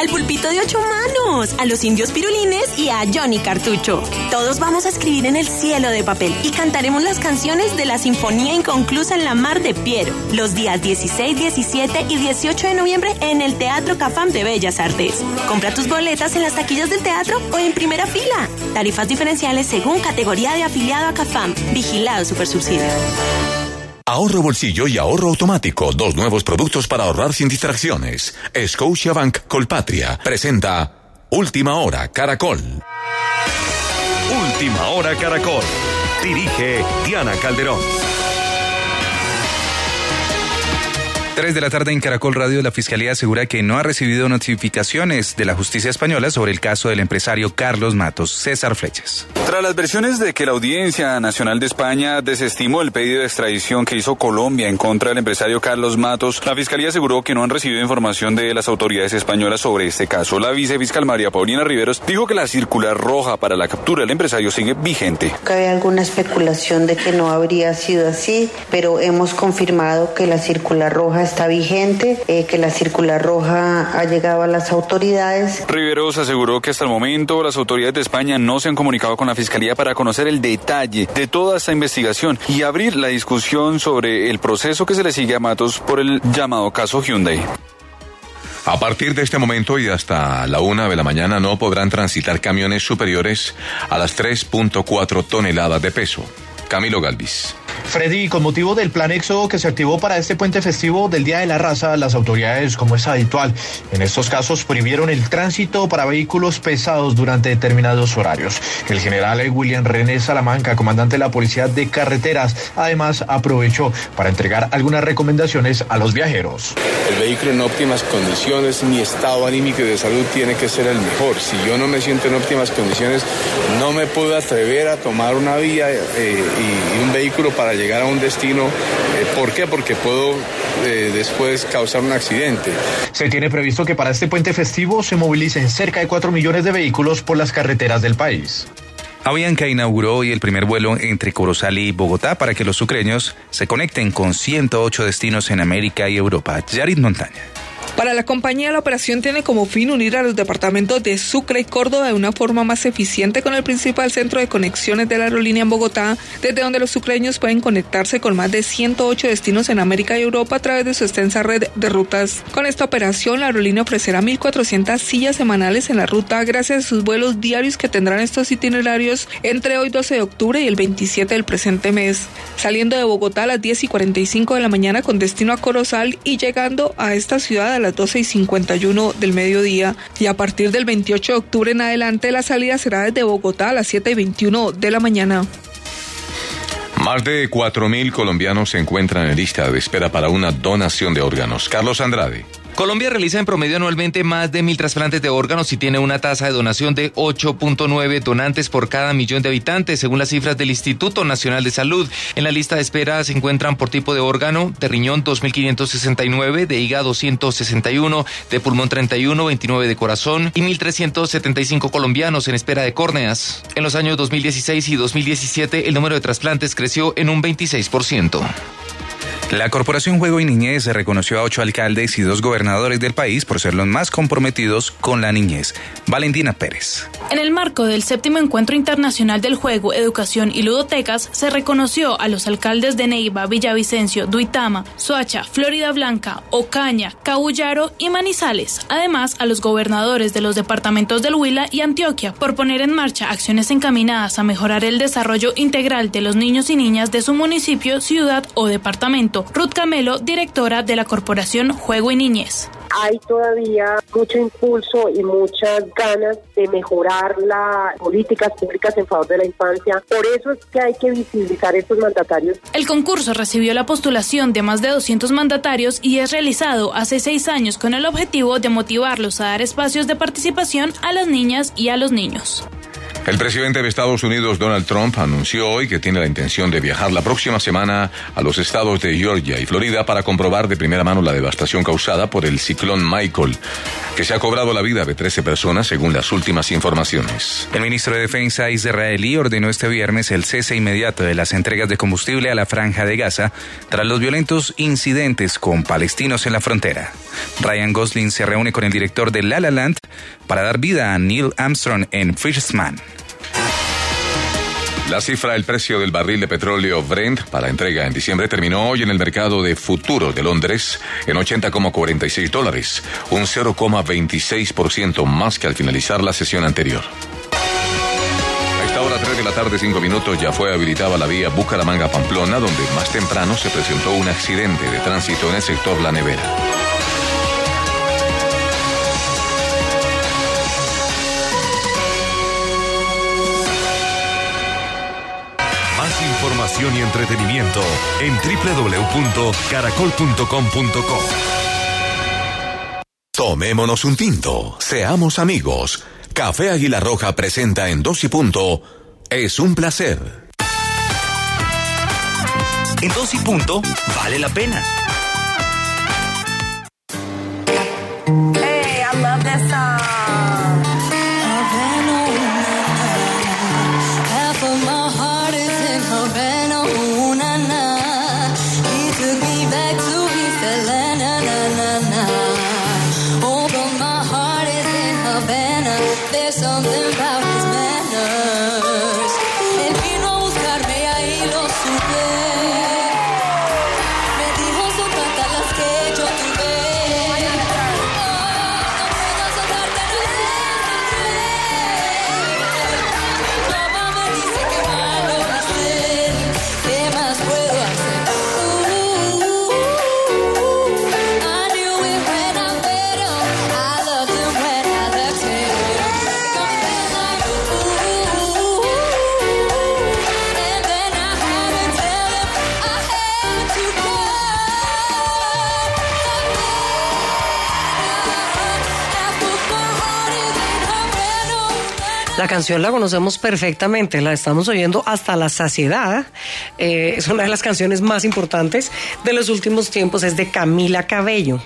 al Pulpito de 8 Manos, a los Indios Pirulines y a Johnny Cartucho. Todos vamos a escribir en el cielo de papel y cantaremos las canciones de la Sinfonía Inconclusa en la Mar de Piero, los días 16, 17 y 18 de noviembre en el Teatro Cafam de Bellas Artes. Compra tus boletas en las taquillas del teatro o en primera fila. Tarifas diferenciales según categoría de afiliado a Cafam. Vigilado Supersubsidio. Ahorro bolsillo y ahorro automático, 2 nuevos productos para ahorrar sin distracciones. Scotiabank Colpatria presenta Última Hora Caracol. Última Hora Caracol. Dirige Diana Calderón. 3 de la tarde en Caracol Radio. La Fiscalía asegura que no ha recibido notificaciones de la justicia española sobre el caso del empresario Carlos Matos. César Flechas. Tras las versiones de que la Audiencia Nacional de España desestimó el pedido de extradición que hizo Colombia en contra del empresario Carlos Matos, la Fiscalía aseguró que no han recibido información de las autoridades españolas sobre este caso. La vicefiscal María Paulina Riveros dijo que la circular roja para la captura del empresario sigue vigente. Cabe alguna especulación de que no habría sido así, pero hemos confirmado que la circular roja está vigente, que la circular roja ha llegado a las autoridades. Riveros aseguró que hasta el momento las autoridades de España no se han comunicado con la Fiscalía para conocer el detalle de toda esta investigación y abrir la discusión sobre el proceso que se le sigue a Matos por el llamado caso Hyundai. A partir de este momento y hasta la 1 de la mañana no podrán transitar camiones superiores a las 3.4 toneladas de peso. Camilo Galvis. Freddy, con motivo del plan éxodo que se activó para este puente festivo del Día de la Raza, las autoridades, como es habitual en estos casos, prohibieron el tránsito para vehículos pesados durante determinados horarios. El general William René Salamanca, comandante de la Policía de Carreteras, además aprovechó para entregar algunas recomendaciones a los viajeros. El vehículo en óptimas condiciones, mi estado anímico y de salud tiene que ser el mejor. Si yo no me siento en óptimas condiciones, no me puedo atrever a tomar una vía y un vehículo para llegar a un destino. ¿Por qué? Porque puedo después causar un accidente. Se tiene previsto que para este puente festivo se movilicen cerca de 4 millones de vehículos por las carreteras del país. Avianca inauguró hoy el primer vuelo entre Corozal y Bogotá para que los sucreños se conecten con 108 destinos en América y Europa. Yarit Montaña. Para la compañía, la operación tiene como fin unir a los departamentos de Sucre y Córdoba de una forma más eficiente con el principal centro de conexiones de la aerolínea en Bogotá, desde donde los sucreños pueden conectarse con más de 108 destinos en América y Europa a través de su extensa red de rutas. Con esta operación, la aerolínea ofrecerá 1.400 sillas semanales en la ruta gracias a sus vuelos diarios que tendrán estos itinerarios entre hoy 12 de octubre y el 27 del presente mes, saliendo de Bogotá a las 10:45 de la mañana con destino a Corozal y llegando a esta ciudad a las 12:51 del mediodía, y a partir del 28 de octubre en adelante la salida será desde Bogotá a las 7:21 de la mañana. Más de 4.000 colombianos se encuentran en lista de espera para una donación de órganos. Carlos Andrade. Colombia realiza en promedio anualmente más de 1.000 trasplantes de órganos y tiene una tasa de donación de 8.9 donantes por cada millón de habitantes, según las cifras del Instituto Nacional de Salud. En la lista de espera se encuentran por tipo de órgano: de riñón 2.569, de hígado 161, de pulmón 31, 29 de corazón y 1.375 colombianos en espera de córneas. En los años 2016 y 2017 el número de trasplantes creció en un 26%. La Corporación Juego y Niñez reconoció a 8 alcaldes y 2 gobernadores del país por ser los más comprometidos con la niñez. Valentina Pérez. En el marco del 7º Encuentro Internacional del Juego, Educación y Ludotecas, se reconoció a los alcaldes de Neiva, Villavicencio, Duitama, Soacha, Florida Blanca, Ocaña, Cabullaro y Manizales. Además, a los gobernadores de los departamentos del Huila y Antioquia por poner en marcha acciones encaminadas a mejorar el desarrollo integral de los niños y niñas de su municipio, ciudad o departamento. Ruth Camelo, directora de la Corporación Juego y Niñez. Hay todavía mucho impulso y muchas ganas de mejorar las políticas públicas en favor de la infancia. Por eso es que hay que visibilizar estos mandatarios. El concurso recibió la postulación de más de 200 mandatarios y es realizado hace 6 años con el objetivo de motivarlos a dar espacios de participación a las niñas y a los niños. El presidente de Estados Unidos, Donald Trump, anunció hoy que tiene la intención de viajar la próxima semana a los estados de Georgia y Florida para comprobar de primera mano la devastación causada por el ciclón Michael, que se ha cobrado la vida de 13 personas según las últimas informaciones. El ministro de Defensa israelí ordenó este viernes el cese inmediato de las entregas de combustible a la Franja de Gaza tras los violentos incidentes con palestinos en la frontera. Ryan Gosling se reúne con el director de La La Land para dar vida a Neil Armstrong en Firstman. La cifra del precio del barril de petróleo Brent para entrega en diciembre terminó hoy en el mercado de futuros de Londres en $80,46, un 0,26% más que al finalizar la sesión anterior. A esta hora, 3 de la tarde, 5 minutos, ya fue habilitada la vía Bucaramanga-Pamplona, donde más temprano se presentó un accidente de tránsito en el sector La Nevera. Información y entretenimiento en www.caracol.com.co. Tomémonos un tinto, seamos amigos. Café Águila Roja presenta en 2 y punto. Es un placer. En 2 y punto vale la pena. Hey, I love that song. La canción la conocemos perfectamente, la estamos oyendo hasta la saciedad. Es una de las canciones más importantes de los últimos tiempos, es de Camila Cabello.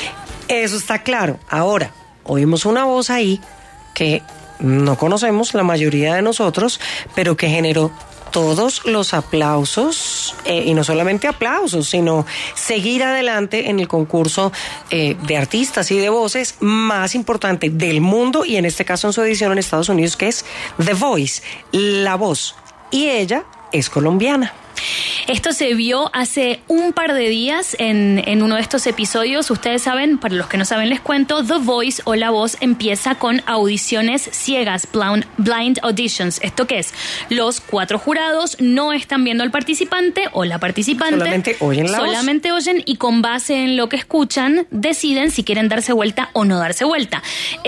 Eso está claro. Ahora, oímos una voz ahí que no conocemos la mayoría de nosotros, pero que generó todos los aplausos, y no solamente aplausos, sino seguir adelante en el concurso de artistas y de voces más importante del mundo, y en este caso en su edición en Estados Unidos, que es The Voice, La Voz. Y ella es colombiana. Esto se vio hace un par de días en uno de estos episodios. Ustedes saben, para los que no saben les cuento, The Voice o La Voz empieza con audiciones ciegas, blind auditions. ¿Esto qué es? Los 4 jurados no están viendo al participante o la participante. Solamente oyen la voz. Solamente oyen, y con base en lo que escuchan deciden si quieren darse vuelta o no darse vuelta.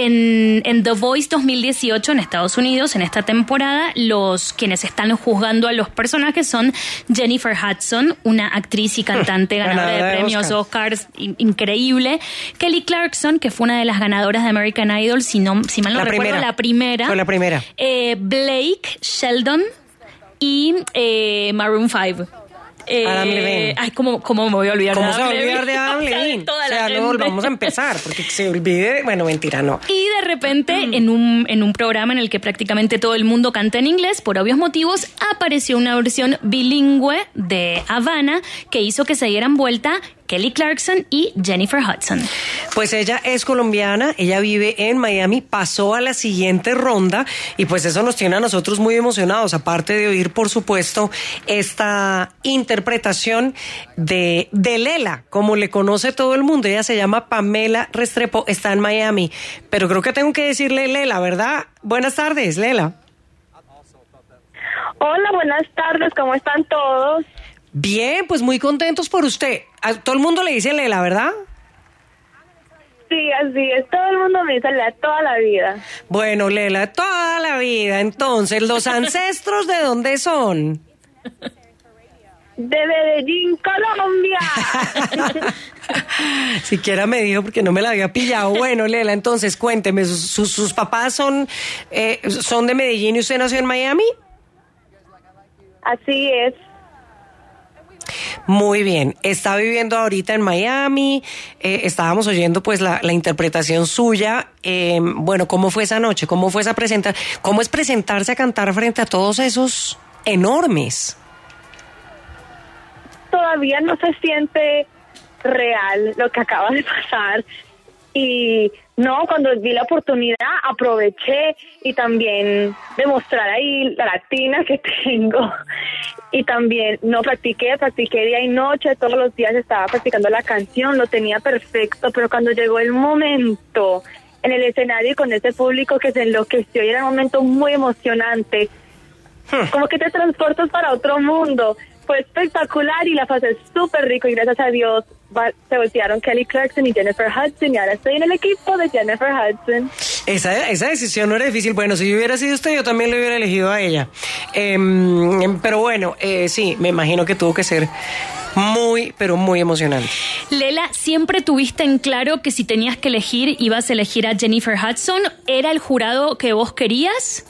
En The Voice 2018 en Estados Unidos, en esta temporada, quienes están juzgando a los personajes son Jennifer Hudson, una actriz y cantante ganadora de premios Oscars increíble. Kelly Clarkson, que fue una de las ganadoras de American Idol, si mal no recuerdo, la primera. Fue la primera. Blake Sheldon y Maroon 5. Adam Levine. Ay, ¿cómo me voy a olvidar de Adam Levine? ¿Cómo se va a olvidar de Adam Levine? O sea, no volvamos a empezar, porque se olvide, bueno, mentira, no. Y de repente, en un programa en el que prácticamente todo el mundo canta en inglés, por obvios motivos, apareció una versión bilingüe de Havana que hizo que se dieran vuelta Kelly Clarkson y Jennifer Hudson. Pues ella es colombiana, ella vive en Miami, pasó a la siguiente ronda y pues eso nos tiene a nosotros muy emocionados, aparte de oír, por supuesto, esta interpretación de Lela, como le conoce todo el mundo. Ella se llama Pamela Restrepo, está en Miami, pero creo que tengo que decirle Lela, ¿verdad? Buenas tardes, Lela. Hola, buenas tardes, ¿cómo están todos? Bien, pues muy contentos por usted. A todo el mundo le dice Lela, ¿verdad? Sí, así es. Todo el mundo me dice Lela toda la vida. Bueno, Lela, toda la vida. Entonces, ¿los ancestros de dónde son? de Medellín, Colombia. Siquiera me dijo porque no me la había pillado. Bueno, Lela, entonces cuénteme, ¿sus papás son de Medellín y usted nació en Miami? Así es. Muy bien, está viviendo ahorita en Miami, estábamos oyendo pues la interpretación suya. Bueno, ¿cómo fue esa noche? ¿Cómo fue esa presentación? ¿Cómo es presentarse a cantar frente a todos esos enormes? Todavía no se siente real lo que acaba de pasar y no, cuando vi la oportunidad aproveché y también demostrar ahí la latina que tengo y también practiqué día y noche, todos los días estaba practicando la canción, lo tenía perfecto, pero cuando llegó el momento en el escenario y con ese público que se enloqueció y era un momento muy emocionante, como que te transportas para otro mundo. Fue espectacular y la pasé súper rico y gracias a Dios se voltearon Kelly Clarkson y Jennifer Hudson y ahora estoy en el equipo de Jennifer Hudson. Esa decisión no era difícil. Bueno, si yo hubiera sido usted, yo también le hubiera elegido a ella. Pero bueno, sí, me imagino que tuvo que ser muy, pero muy emocionante. Lela, ¿siempre tuviste en claro que si tenías que elegir, ibas a elegir a Jennifer Hudson? ¿Era el jurado que vos querías?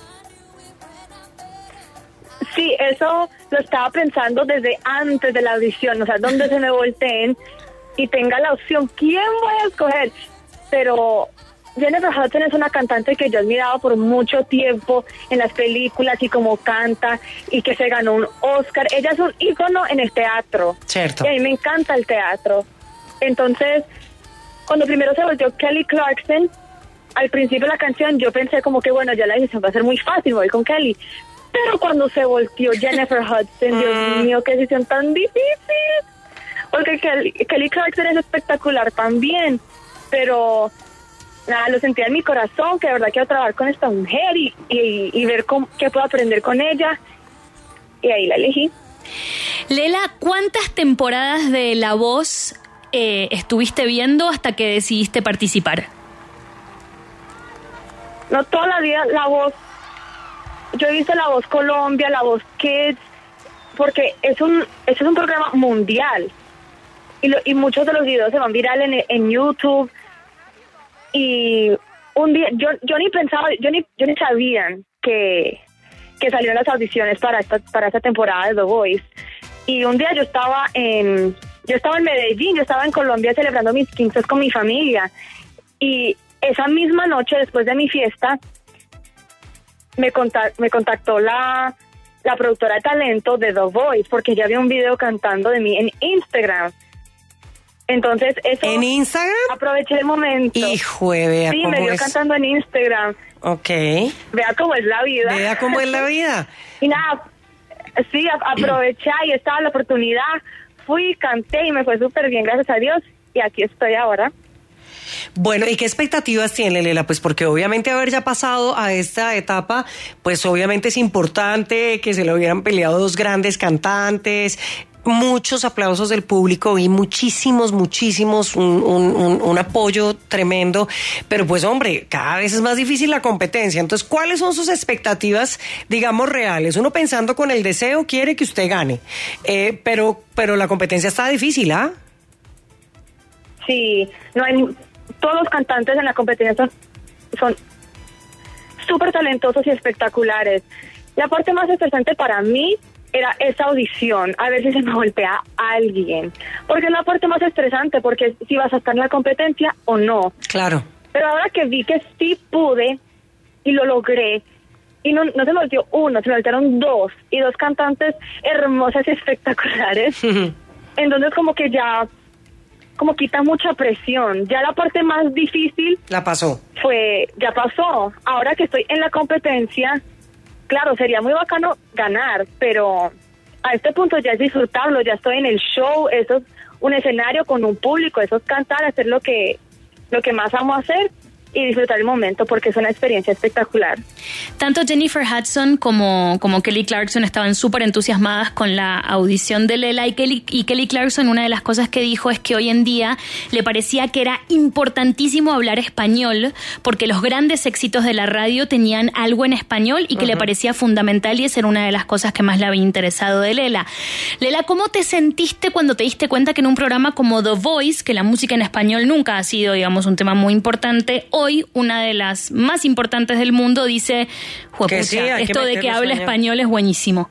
Sí, eso lo estaba pensando desde antes de la audición, o sea, donde se me volteen y tenga la opción, ¿quién voy a escoger? Pero Jennifer Hudson es una cantante que yo he admirado por mucho tiempo en las películas y como canta y que se ganó un Oscar. Ella es un ícono en el teatro. Cierto. Y a mí me encanta el teatro. Entonces, cuando primero se volteó Kelly Clarkson, al principio de la canción yo pensé como que bueno, ya la decisión va a ser muy fácil, me voy con Kelly. Pero cuando se volteó Jennifer Hudson, Dios mío, qué decisión tan difícil. Porque Kelly Clarkson es espectacular también. Pero nada, lo sentía en mi corazón, que de verdad quiero trabajar con esta mujer y ver qué puedo aprender con ella. Y ahí la elegí. Lela, ¿cuántas temporadas de La Voz estuviste viendo hasta que decidiste participar? No, toda la vida La Voz. Yo he visto La Voz Colombia, La Voz Kids, porque es un programa mundial. Y muchos de los videos se van viral en YouTube. Y un día, yo ni pensaba, yo ni sabía que salieron las audiciones para esta temporada de The Voice. Y un día yo estaba en Medellín, yo estaba en Colombia celebrando mis 15 con mi familia. Y esa misma noche, después de mi fiesta, me contactó la productora de talento de The Voice, porque ya había un video cantando de mí en Instagram. Entonces, eso... ¿En Instagram? Aproveché el momento. Hijo de vea. Sí, me vio cantando en Instagram. Ok. Vea cómo es la vida. Vea cómo es la vida. Y nada, sí, aproveché y estaba la oportunidad. Fui, canté y me fue súper bien, gracias a Dios. Y aquí estoy ahora. Bueno, ¿y qué expectativas tiene, Lela? Pues porque obviamente haber ya pasado a esta etapa, pues obviamente es importante que se lo hubieran peleado dos grandes cantantes, muchos aplausos del público y muchísimos, un apoyo tremendo, pero pues hombre, cada vez es más difícil la competencia. Entonces, ¿cuáles son sus expectativas, digamos, reales? Uno pensando con el deseo quiere que usted gane, pero la competencia está difícil, ¿ah? Sí, no hay... Todos los cantantes en la competencia son súper talentosos y espectaculares. La parte más estresante para mí era esa audición, a ver si se me voltea alguien. Porque es la parte más estresante, porque si vas a estar en la competencia o no. Claro. Pero ahora que vi que sí pude y lo logré, y no se me volteó uno, se me voltearon dos, y dos cantantes hermosas y espectaculares. Entonces como que ya... como quita mucha presión. Ya la parte más difícil... La pasó. Ya pasó. Ahora que estoy en la competencia, claro, sería muy bacano ganar, pero a este punto ya es disfrutarlo, ya estoy en el show, eso es un escenario con un público, eso es cantar, hacer lo que más amo hacer, y disfrutar el momento porque es una experiencia espectacular. Tanto Jennifer Hudson como Kelly Clarkson estaban súper entusiasmadas con la audición de Lela, y Kelly Clarkson, una de las cosas que dijo es que hoy en día le parecía que era importantísimo hablar español porque los grandes éxitos de la radio tenían algo en español y que le parecía fundamental, y esa era una de las cosas que más le había interesado de Lela. Lela, ¿cómo te sentiste cuando te diste cuenta que en un programa como The Voice, que la música en español nunca ha sido, digamos, un tema muy importante, hoy una de las más importantes del mundo dice, juepucha, sí, esto de que habla español es buenísimo?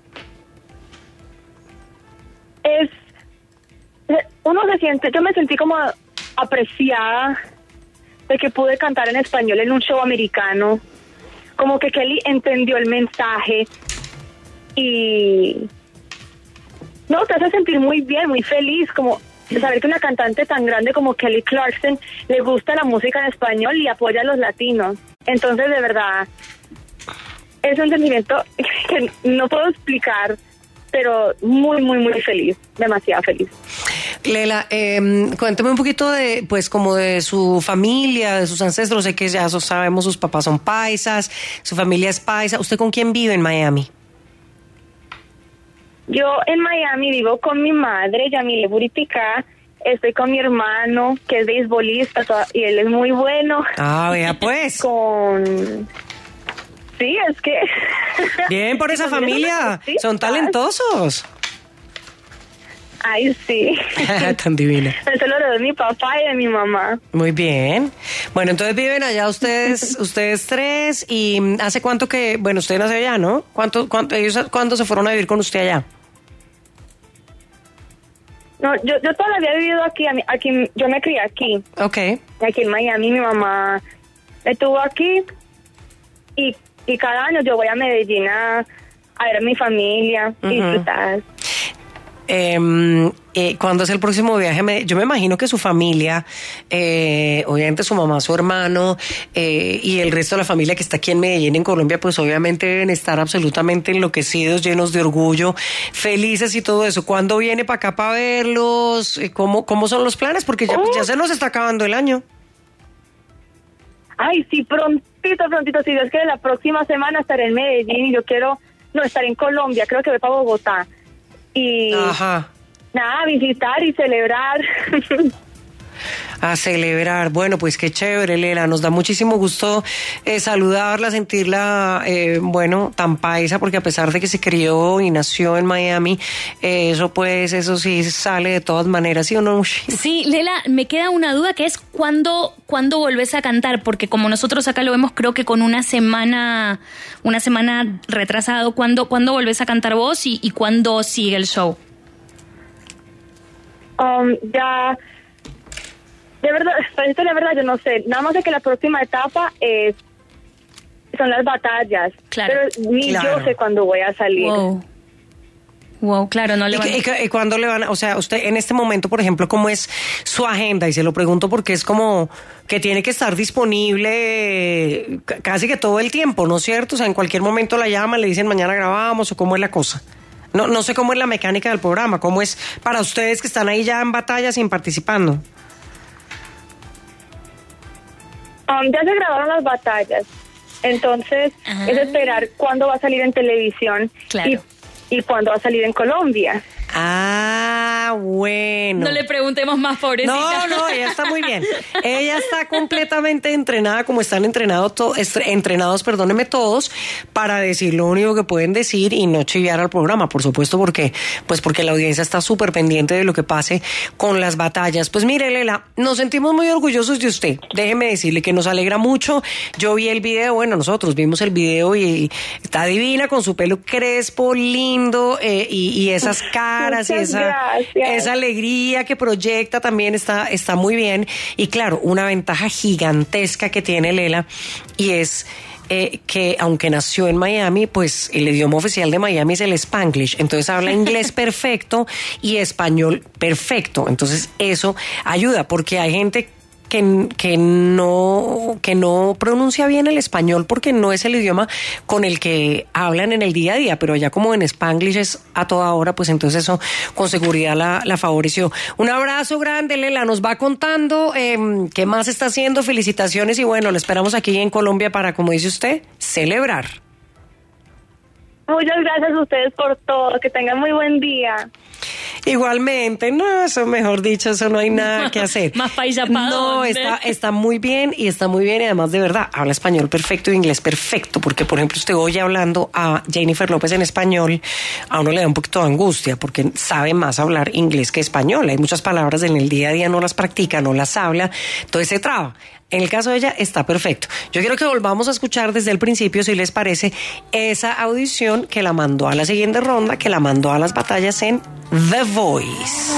Yo me sentí como apreciada de que pude cantar en español en un show americano, como que Kelly entendió el mensaje y no, te hace sentir muy bien, muy feliz, como saber que una cantante tan grande como Kelly Clarkson le gusta la música en español y apoya a los latinos. Entonces, de verdad, es un sentimiento que no puedo explicar, pero muy, muy, muy feliz, demasiado feliz. Lela, cuéntame un poquito de, pues, como de su familia, de sus ancestros. Sé que ya sabemos, sus papás son paisas, su familia es paisa. ¿Usted con quién vive en Miami? Yo en Miami vivo con mi madre, Yamile Buritica. Estoy con mi hermano, que es beisbolista, y él es muy bueno. Ah, vea pues. Sí, es que... Bien por esa familia, son talentosos. Ay, sí. Tan divina. Eso lo heredó de mi papá y de mi mamá. Muy bien. Bueno, entonces viven allá ustedes tres, y ¿hace cuánto que, bueno, usted nació allá, ¿no? Ellos cuándo se fueron a vivir con usted allá? No, yo todavía he vivido aquí, yo me crié aquí. Okay. Aquí en Miami, mi mamá me tuvo aquí y cada año yo voy a Medellín a ver a mi familia y disfrutar. ¿Cuándo es el próximo viaje? Yo me imagino que su familia, obviamente su mamá, su hermano y el resto de la familia que está aquí en Medellín, en Colombia, pues obviamente deben estar absolutamente enloquecidos, llenos de orgullo, felices y todo eso. ¿Cuándo viene para acá para verlos? ¿Cómo son los planes? Porque ya se nos está acabando el año. Ay, sí, prontito. Si Dios quiere, la próxima semana estaré en Medellín y yo quiero, estaré en Colombia, creo que voy para Bogotá. Y nada, visitar y celebrar. A celebrar. Bueno, pues qué chévere, Lela. Nos da muchísimo gusto saludarla, sentirla, tan paisa, porque a pesar de que se crió y nació en Miami, eso sí sale de todas maneras, ¿sí o no? Sí, Lela, me queda una duda, que es ¿cuándo volvés a cantar? Porque como nosotros acá lo vemos, creo que con una semana retrasado, ¿cuándo volvés a cantar vos y cuándo sigue el show? Ya... De verdad, yo no sé. Nada más de que la próxima etapa son las batallas. Claro. Pero yo sé cuándo voy a salir. Wow, claro, no le van ¿Y cuándo le van a...? O sea, usted en este momento, por ejemplo, ¿cómo es su agenda? Y se lo pregunto porque es como que tiene que estar disponible casi que todo el tiempo, ¿no es cierto? O sea, en cualquier momento la llaman, le dicen mañana grabamos, o ¿cómo es la cosa? No sé cómo es la mecánica del programa, ¿cómo es para ustedes que están ahí ya en batallas sin participando? Ya se grabaron las batallas, entonces es esperar cuándo va a salir en televisión y cuándo va a salir en Colombia. Ah, bueno. No le preguntemos más, pobrecita. No, ella está muy bien. Ella está completamente entrenada, como están entrenados todos, para decir lo único que pueden decir y no chiviar al programa, por supuesto, porque la audiencia está súper pendiente de lo que pase con las batallas. Pues mire, Lela, nos sentimos muy orgullosos de usted. Déjeme decirle que nos alegra mucho. Yo vi el video, nosotros vimos el video y está divina con su pelo crespo, lindo, y esas caras y esa alegría que proyecta también está muy bien. Y claro, una ventaja gigantesca que tiene Lela, y es que aunque nació en Miami, pues el idioma oficial de Miami es el Spanglish, entonces habla inglés perfecto y español perfecto, entonces eso ayuda, porque hay gente que no pronuncia bien el español porque no es el idioma con el que hablan en el día a día, pero ya como en Spanglish es a toda hora, pues entonces eso con seguridad la favoreció. Un abrazo grande, Lela, nos va contando qué más está haciendo, felicitaciones y bueno, lo esperamos aquí en Colombia para, como dice usted, celebrar. Muchas gracias a ustedes por todo, que tengan muy buen día. Igualmente, no, eso mejor dicho, eso no hay nada que hacer. Más paisa para No, dónde. está muy bien y además de verdad habla español perfecto, inglés perfecto, porque por ejemplo usted oye hablando a Jennifer López en español, a uno le da un poquito de angustia porque sabe más hablar inglés que español. Hay muchas palabras en el día a día, no las practica, no las habla, entonces se traba. En el caso de ella está perfecto. Yo quiero que volvamos a escuchar desde el principio, si les parece, esa audición que la mandó a la siguiente ronda, que la mandó a las batallas en The Voice.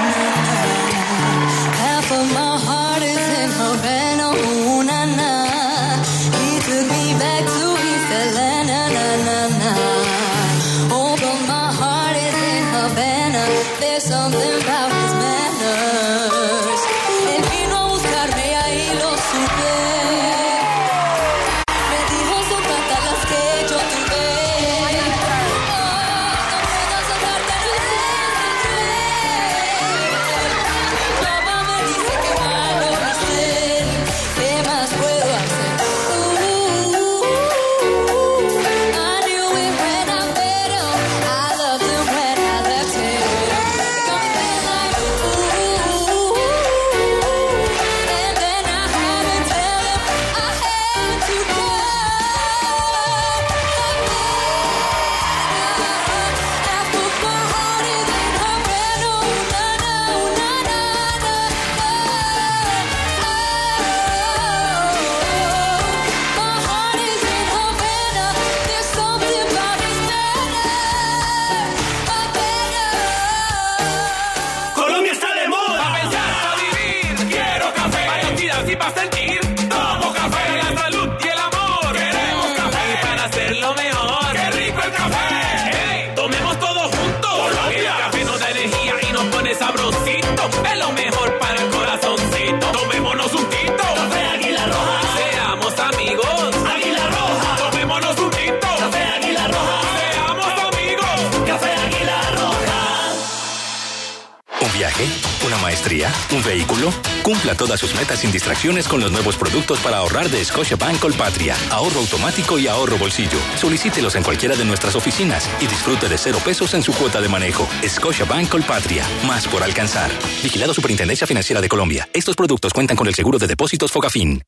¿Una maestría? ¿Un vehículo? Cumpla todas sus metas sin distracciones con los nuevos productos para ahorrar de Scotiabank Colpatria. Ahorro automático y ahorro bolsillo. Solicítelos en cualquiera de nuestras oficinas y disfrute de 0 pesos en su cuota de manejo. Scotiabank Colpatria. Más por alcanzar. Vigilado Superintendencia Financiera de Colombia. Estos productos cuentan con el seguro de depósitos Fogafín.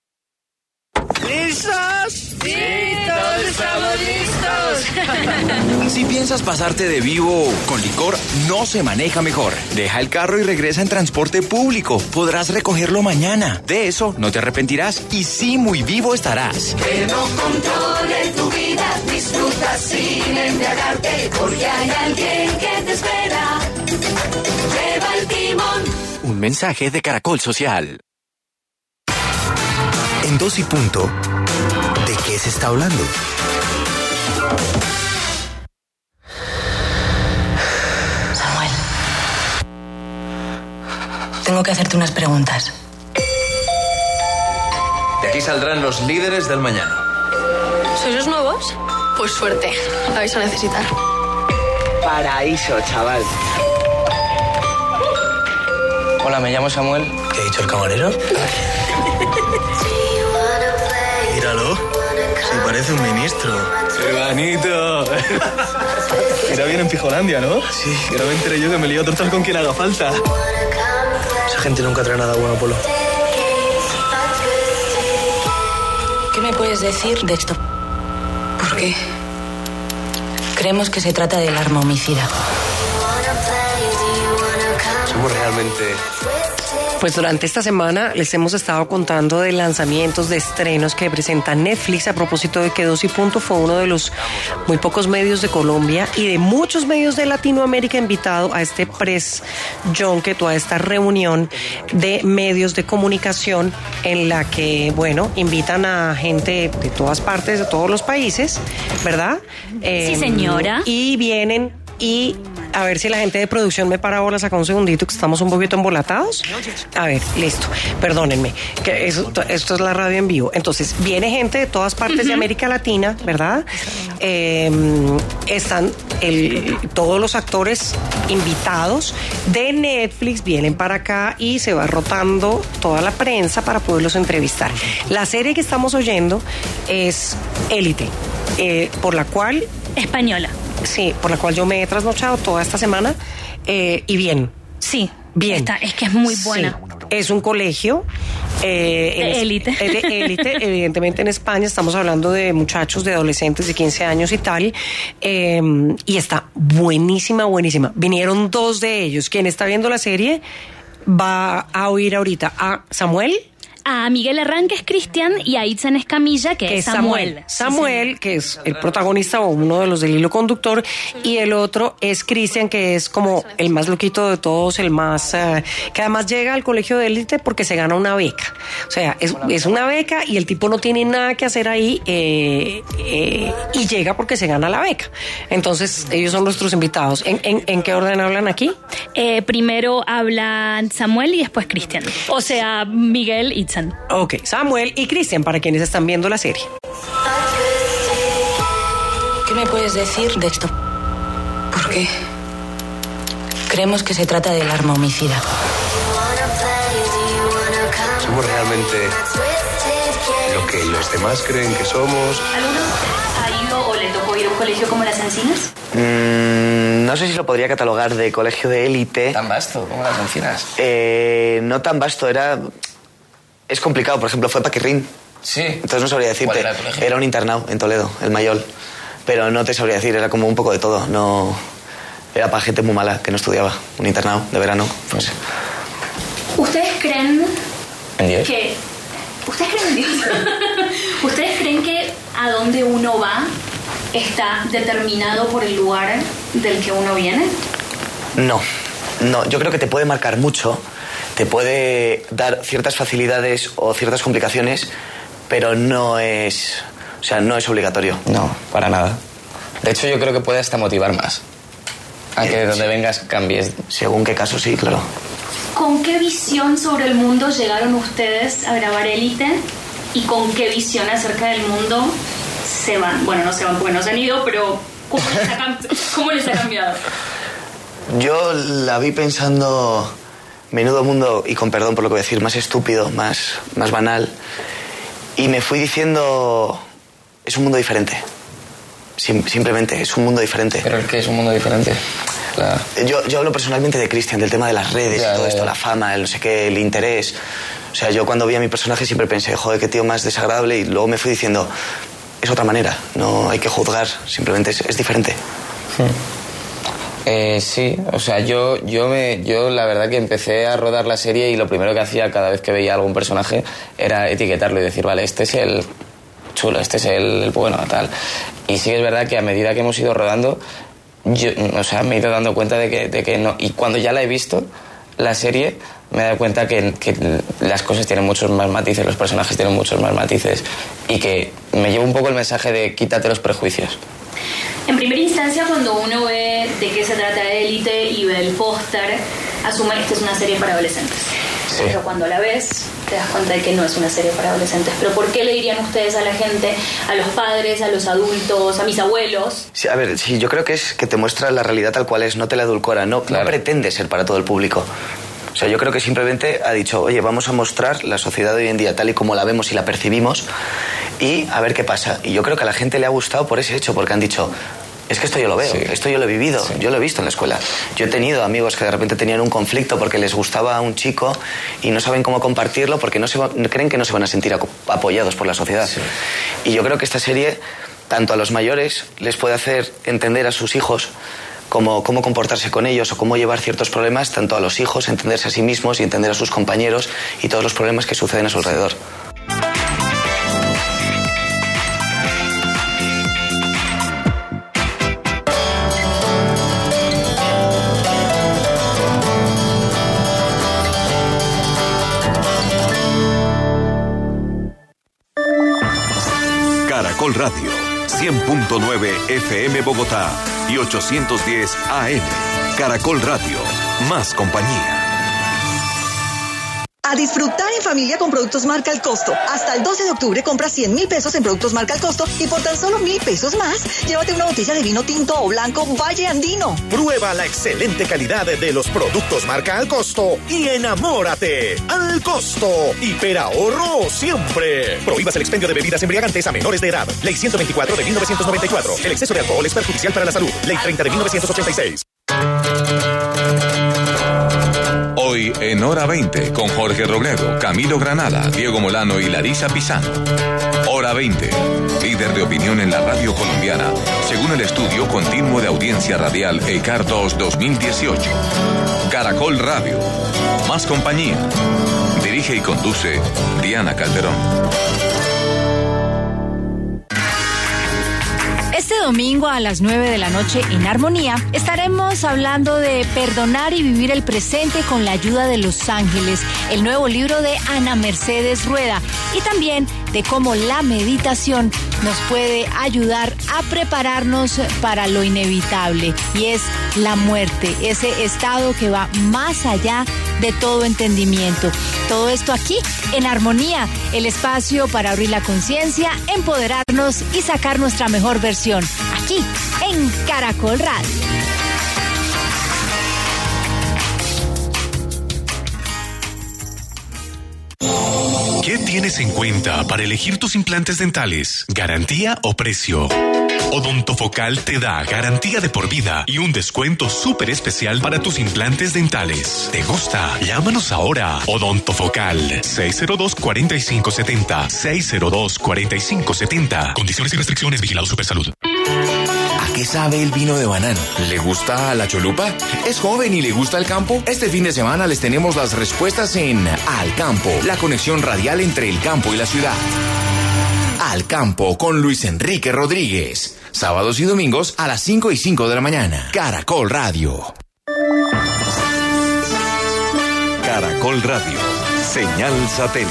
¿Listos? ¡Sí! ¡Todos estamos listos! Si piensas pasarte de vivo con licor, no se maneja mejor. Deja el carro y regresa en transporte público. Podrás recogerlo mañana. De eso no te arrepentirás y sí muy vivo estarás. Que no controle tu vida, disfruta sin embriagarte, porque hay alguien que te espera. Lleva el timón. Un mensaje de Caracol Social. En 2 y punto, ¿de qué se está hablando? Samuel, tengo que hacerte unas preguntas. De aquí saldrán los líderes del mañana. ¿Sois los nuevos? Pues suerte, la vais a necesitar. Paraíso, chaval. Hola, me llamo Samuel. ¿Qué ha dicho el camarero? Míralo, sí parece un ministro. ¡Hermanito! Irá bien en Pijolandia, ¿no? Sí. Que no me enteré yo que me lío tortas con quien haga falta. Esa gente nunca trae nada bueno, Polo. ¿Qué me puedes decir de esto? ¿Por qué? Creemos que se trata del arma homicida. Somos realmente... Pues durante esta semana les hemos estado contando de lanzamientos, de estrenos que presenta Netflix, a propósito de que 2 y punto fue uno de los muy pocos medios de Colombia y de muchos medios de Latinoamérica invitado a este press junket, a esta reunión de medios de comunicación en la que, bueno, invitan a gente de todas partes, de todos los países, ¿verdad? Sí, señora. Y vienen y a ver si la gente de producción me para bolas acá un segundito, que estamos un poquito embolatados. A ver, listo, perdónenme, que esto es la radio en vivo. Entonces, viene gente de todas partes de América Latina, ¿verdad? Están todos los actores invitados de Netflix, vienen para acá y se va rotando toda la prensa para poderlos entrevistar. La serie que estamos oyendo es Élite, por la cual... Española. Sí, por la cual yo me he trasnochado toda esta semana, y bien. Sí. Bien. Es que es muy buena. Sí. Es un colegio de élite. De élite, evidentemente en España estamos hablando de muchachos, de adolescentes de 15 años y tal, y está buenísima. Vinieron 2 de ellos. Quien está viendo la serie va a oír ahorita a Samuel, a Miguel Herrán, que es Cristian, y a Itzan Escamilla, que es Samuel. Samuel, sí, que es el protagonista o uno de los del hilo conductor, y el otro es Cristian, que es como el más loquito de todos, el más... que además llega al colegio de élite porque se gana una beca. O sea, es una beca y el tipo no tiene nada que hacer ahí, y llega porque se gana la beca. Entonces, ellos son nuestros invitados. ¿En qué orden hablan aquí? Primero hablan Samuel y después Cristian. O sea, Miguel y Itzan. Ok, Samuel y Cristian, para quienes están viendo la serie. ¿Qué me puedes decir de esto? ¿Por qué? Creemos que se trata del arma homicida. Somos realmente lo que los demás creen que somos. ¿Alguno ha ido o le tocó ir a un colegio como Las Encinas? No sé si lo podría catalogar de colegio de élite. ¿Tan vasto como Las Encinas? No tan vasto, es complicado, por ejemplo, fue Paquirrín. Sí. Entonces no sabría decirte. ¿Cuál era el colegio? Era un internado en Toledo, el Mayol. Pero no te sabría decir, era como un poco de todo. No, era para gente muy mala que no estudiaba. Un internado de verano, pues. ¿Ustedes creen ¿En Dios? que... ¿Ustedes creen en Dios? ¿Ustedes creen que a dónde uno va está determinado por el lugar del que uno viene? No, yo creo que te puede marcar mucho, te puede dar ciertas facilidades o ciertas complicaciones, pero no es obligatorio. No, para nada. De hecho, yo creo que puede hasta motivar más. A que de donde vengas cambies. Según qué caso, sí, claro. ¿Con qué visión sobre el mundo llegaron ustedes a grabar Élite? ¿Y con qué visión acerca del mundo se van? Bueno, no se van porque no se han ido, pero ¿cómo les ha cambiado? Yo la vi pensando, menudo mundo, y con perdón por lo que voy a decir, más estúpido, más banal. Y me fui diciendo, es un mundo diferente. Simplemente, es un mundo diferente. ¿Pero el qué es un mundo diferente? Claro. Yo hablo personalmente de Cristian, del tema de las redes y todo esto, la fama, el no sé qué, el interés. O sea, yo cuando vi a mi personaje siempre pensé, joder, qué tío más desagradable, y luego me fui diciendo, es otra manera, no hay que juzgar, simplemente es diferente. Sí, o sea, yo la verdad que empecé a rodar la serie y lo primero que hacía cada vez que veía algún personaje era etiquetarlo y decir, vale, este es el chulo, este es el bueno, tal. Y sí que es verdad que a medida que hemos ido rodando, yo, o sea, me he ido dando cuenta de que no. Y cuando ya la he visto, la serie, me he dado cuenta que las cosas tienen muchos más matices, los personajes tienen muchos más matices, y que me llevo un poco el mensaje de quítate los prejuicios. En primera instancia, cuando uno ve de qué se trata Élite y ve el póster, asume que esta es una serie para adolescentes. Sí. Pero cuando la ves, te das cuenta de que no es una serie para adolescentes. ¿Pero por qué le dirían ustedes a la gente, a los padres, a los adultos, a mis abuelos? Sí, a ver, sí, yo creo que es que te muestra la realidad tal cual es, no te la edulcora, no pretende ser para todo el público. O sea, yo creo que simplemente ha dicho, oye, vamos a mostrar la sociedad de hoy en día tal y como la vemos y la percibimos, y a ver qué pasa. Y yo creo que a la gente le ha gustado por ese hecho, porque han dicho, es que esto yo lo veo, esto yo lo he vivido, yo lo he visto en la escuela. Yo he tenido amigos que de repente tenían un conflicto porque les gustaba a un chico y no saben cómo compartirlo porque creen que no se van a sentir apoyados por la sociedad. Sí. Y yo creo que esta serie, tanto a los mayores, les puede hacer entender a sus hijos cómo comportarse con ellos o cómo llevar ciertos problemas, tanto a los hijos, entenderse a sí mismos y entender a sus compañeros y todos los problemas que suceden a su alrededor. Caracol Radio, 100.9 FM Bogotá. y 810 AM. Caracol Radio, más compañía. A disfrutar en familia con productos marca al costo. Hasta el 12 de octubre compra 100.000 pesos en productos marca al costo y por tan solo 1.000 pesos más, llévate una botella de vino tinto o blanco Valle Andino. Prueba la excelente calidad de los productos marca al costo y enamórate. Al costo. Hiperahorro siempre. Prohíbas el expendio de bebidas embriagantes a menores de edad. Ley 124 de 1994. El exceso de alcohol es perjudicial para la salud. Ley 30 de 1986. Hoy en Hora 20 con Jorge Robledo, Camilo Granada, Diego Molano y Larisa Pisano. Hora 20, líder de opinión en la radio colombiana, según el estudio continuo de audiencia radial ECAR 2 2018. Caracol Radio, más compañía. Dirige y conduce Diana Calderón. Este domingo a las 9 de la noche en Armonía estaremos hablando de perdonar y vivir el presente con la ayuda de los ángeles, el nuevo libro de Ana Mercedes Rueda, y también de cómo la meditación nos puede ayudar a prepararnos para lo inevitable, y es la muerte, ese estado que va más allá de todo entendimiento. Todo esto aquí en Armonía, el espacio para abrir la conciencia, empoderarnos y sacar nuestra mejor versión, aquí en Caracol Radio. ¿Qué tienes en cuenta para elegir tus implantes dentales? ¿Garantía o precio? Odontofocal te da garantía de por vida y un descuento súper especial para tus implantes dentales. ¿Te gusta? Llámanos ahora. Odontofocal 602-4570. 602-4570. Condiciones y restricciones. Vigilado Supersalud. ¿A qué sabe el vino de banano? ¿Le gusta la cholupa? ¿Es joven y le gusta el campo? Este fin de semana les tenemos las respuestas en Al Campo, la conexión radial entre el campo y la ciudad. Al Campo con Luis Enrique Rodríguez. Sábados y domingos a las 5:05 de la mañana. Caracol Radio. Caracol Radio. Señal satélite.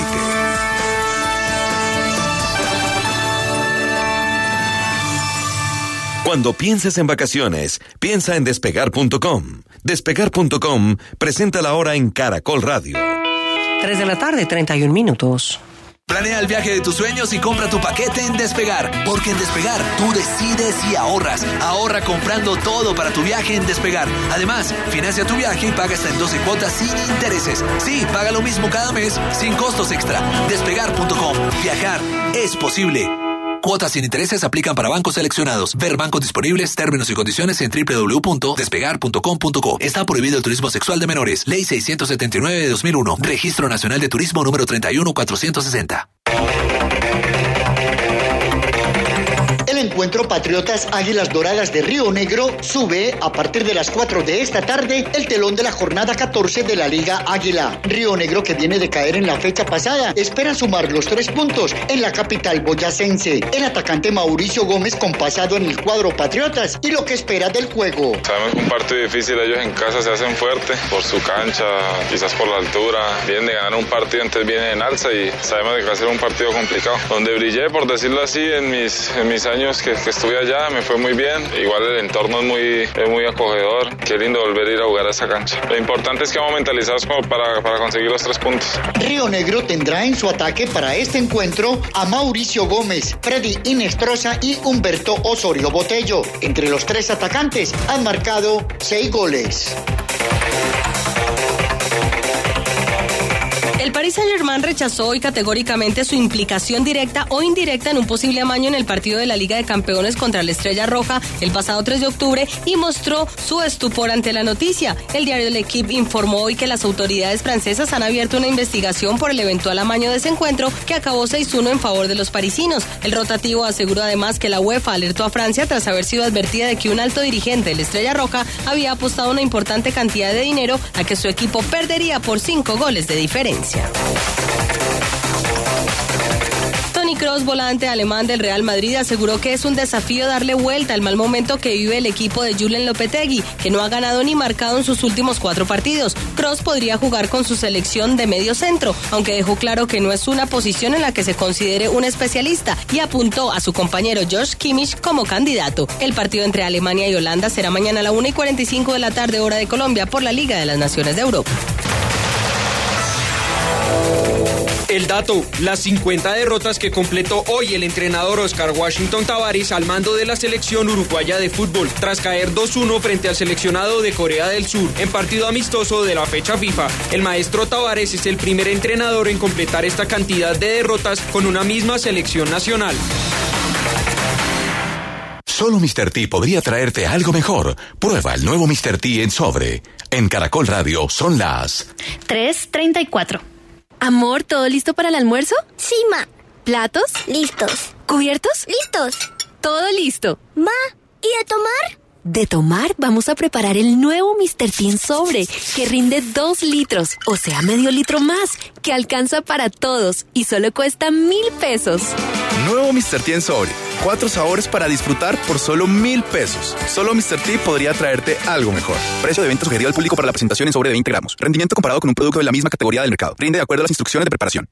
Cuando pienses en vacaciones, piensa en Despegar.com. Despegar.com presenta la hora en Caracol Radio. 3 de la tarde, 31 minutos. Planea el viaje de tus sueños y compra tu paquete en Despegar, porque en Despegar tú decides y ahorras. Ahorra comprando todo para tu viaje en Despegar. Además, financia tu viaje y paga hasta en 12 cuotas sin intereses. Sí, paga lo mismo cada mes, sin costos extra. Despegar.com. Viajar es posible. Cuotas sin intereses aplican para bancos seleccionados. Ver bancos disponibles, términos y condiciones en www.despegar.com.co. Está prohibido el turismo sexual de menores. Ley 679 de 2001. Registro Nacional de Turismo número 31460. El encuentro Patriotas Águilas Doradas de Río Negro sube a partir de las 4 de esta tarde el telón de la jornada 14 de la Liga Águila. Río Negro, que viene de caer en la fecha pasada, espera sumar los 3 puntos en la capital boyacense. El atacante Mauricio Gómez, con pasado en el cuadro Patriotas, y lo que espera del juego. Sabemos que un partido difícil, ellos en casa se hacen fuertes por su cancha, quizás por la altura. Vienen de ganar un partido, entonces vienen en alza y sabemos que va a ser un partido complicado. Donde brillé, por decirlo así, en mis años que estuve allá, me fue muy bien. Igual el entorno es muy acogedor. Qué lindo volver a ir a jugar a esa cancha. Lo importante es que vamos mentalizados como para conseguir los 3 puntos. Río Negro tendrá en su ataque para este encuentro a Mauricio Gómez, Freddy Inestrosa y Humberto Osorio Botello. Entre los 3 atacantes han marcado 6 goles. El Paris Saint-Germain rechazó hoy categóricamente su implicación directa o indirecta en un posible amaño en el partido de la Liga de Campeones contra la Estrella Roja el pasado 3 de octubre y mostró su estupor ante la noticia. El diario L'Equipe informó hoy que las autoridades francesas han abierto una investigación por el eventual amaño de ese encuentro que acabó 6-1 en favor de los parisinos. El rotativo aseguró además que la UEFA alertó a Francia tras haber sido advertida de que un alto dirigente de la Estrella Roja había apostado una importante cantidad de dinero a que su equipo perdería por 5 goles de diferencia. Kroos, volante alemán del Real Madrid, aseguró que es un desafío darle vuelta al mal momento que vive el equipo de Julen Lopetegui, que no ha ganado ni marcado en sus últimos 4 partidos. Kroos podría jugar con su selección de medio centro, aunque dejó claro que no es una posición en la que se considere un especialista y apuntó a su compañero Josh Kimmich como candidato. El partido entre Alemania y Holanda será mañana a la 1:45 de la tarde, hora de Colombia, por la Liga de las Naciones de Europa. El dato, las 50 derrotas que completó hoy el entrenador Oscar Washington Tabárez al mando de la selección uruguaya de fútbol, tras caer 2-1 frente al seleccionado de Corea del Sur en partido amistoso de la fecha FIFA. El maestro Tabárez es el primer entrenador en completar esta cantidad de derrotas con una misma selección nacional. Solo Mr. T podría traerte algo mejor. Prueba el nuevo Mr. T en sobre. En Caracol Radio son las 3:34. Amor, ¿todo listo para el almuerzo? Sí, ma. ¿Platos? Listos. ¿Cubiertos? Listos. Todo listo. Ma, ¿y de tomar? De tomar, vamos a preparar el nuevo Mr. T en sobre, que rinde 2 litros, o sea, medio litro más, que alcanza para todos y solo cuesta 1,000 pesos. Nuevo Mr. T en sobre. 4 sabores para disfrutar por solo 1,000 pesos. Solo Mr. T podría traerte algo mejor. Precio de venta sugerido al público para la presentación en sobre de 20 gramos. Rendimiento comparado con un producto de la misma categoría del mercado. Rinde de acuerdo a las instrucciones de preparación.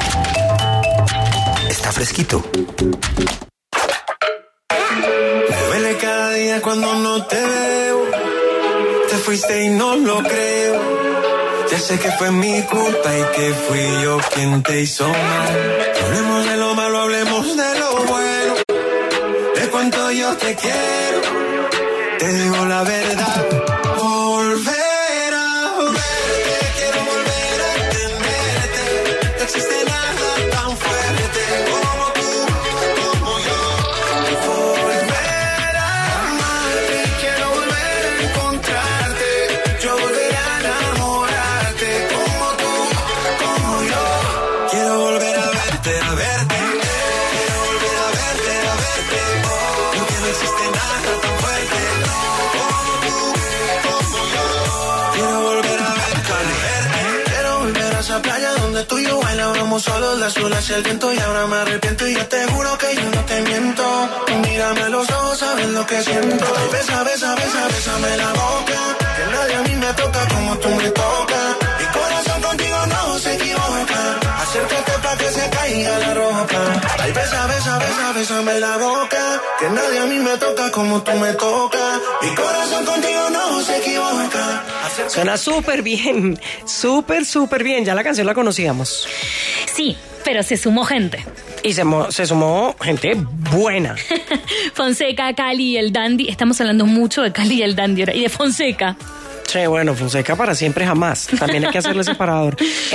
Está fresquito. Me duele cada día cuando no te veo. Te fuiste y no lo creo. Ya sé que fue mi culpa y que fui yo quien te hizo mal. No hablemos de lo malo, hablemos de lo bueno. De cuánto yo te quiero. Te digo la verdad. Volver a verte, quiero volver a tenerte. No existe nada tan fuerte como tú, como yo. Volver a amarte, quiero volver a encontrarte. Yo volveré a enamorarte como tú, como yo. Quiero volver a verte, a verte. Quiero volver a verte, a verte. Porque no existe nada tan fuerte como tú, como yo. Quiero volver a verte, a verte. Quiero volver a esa playa donde tú y yo bailábamos solos, la azul hacia el viento. Y ahora me arrepiento y yo te juro que yo no te miento. Mírame a los ojos, sabes lo que siento. Besa, besa, besa, bésame la boca. Que nadie a mí me toca como tú me tocas. Mi corazón contigo no se equivoca. Acércate pa' que se caiga la ropa. Ay, besa, besa, besa, bésame la boca. Que nadie a mí me toca como tú me tocas. Mi corazón contigo no se equivoca. Suena súper bien, súper bien. Ya la canción la conocíamos. Sí, pero se sumó gente. Y se sumó gente buena. Fonseca, Cali y el Dandy. Estamos hablando mucho de Cali y el Dandy ahora. Y de Fonseca. Sí, bueno, Fonseca para siempre jamás. También hay que hacerle separador.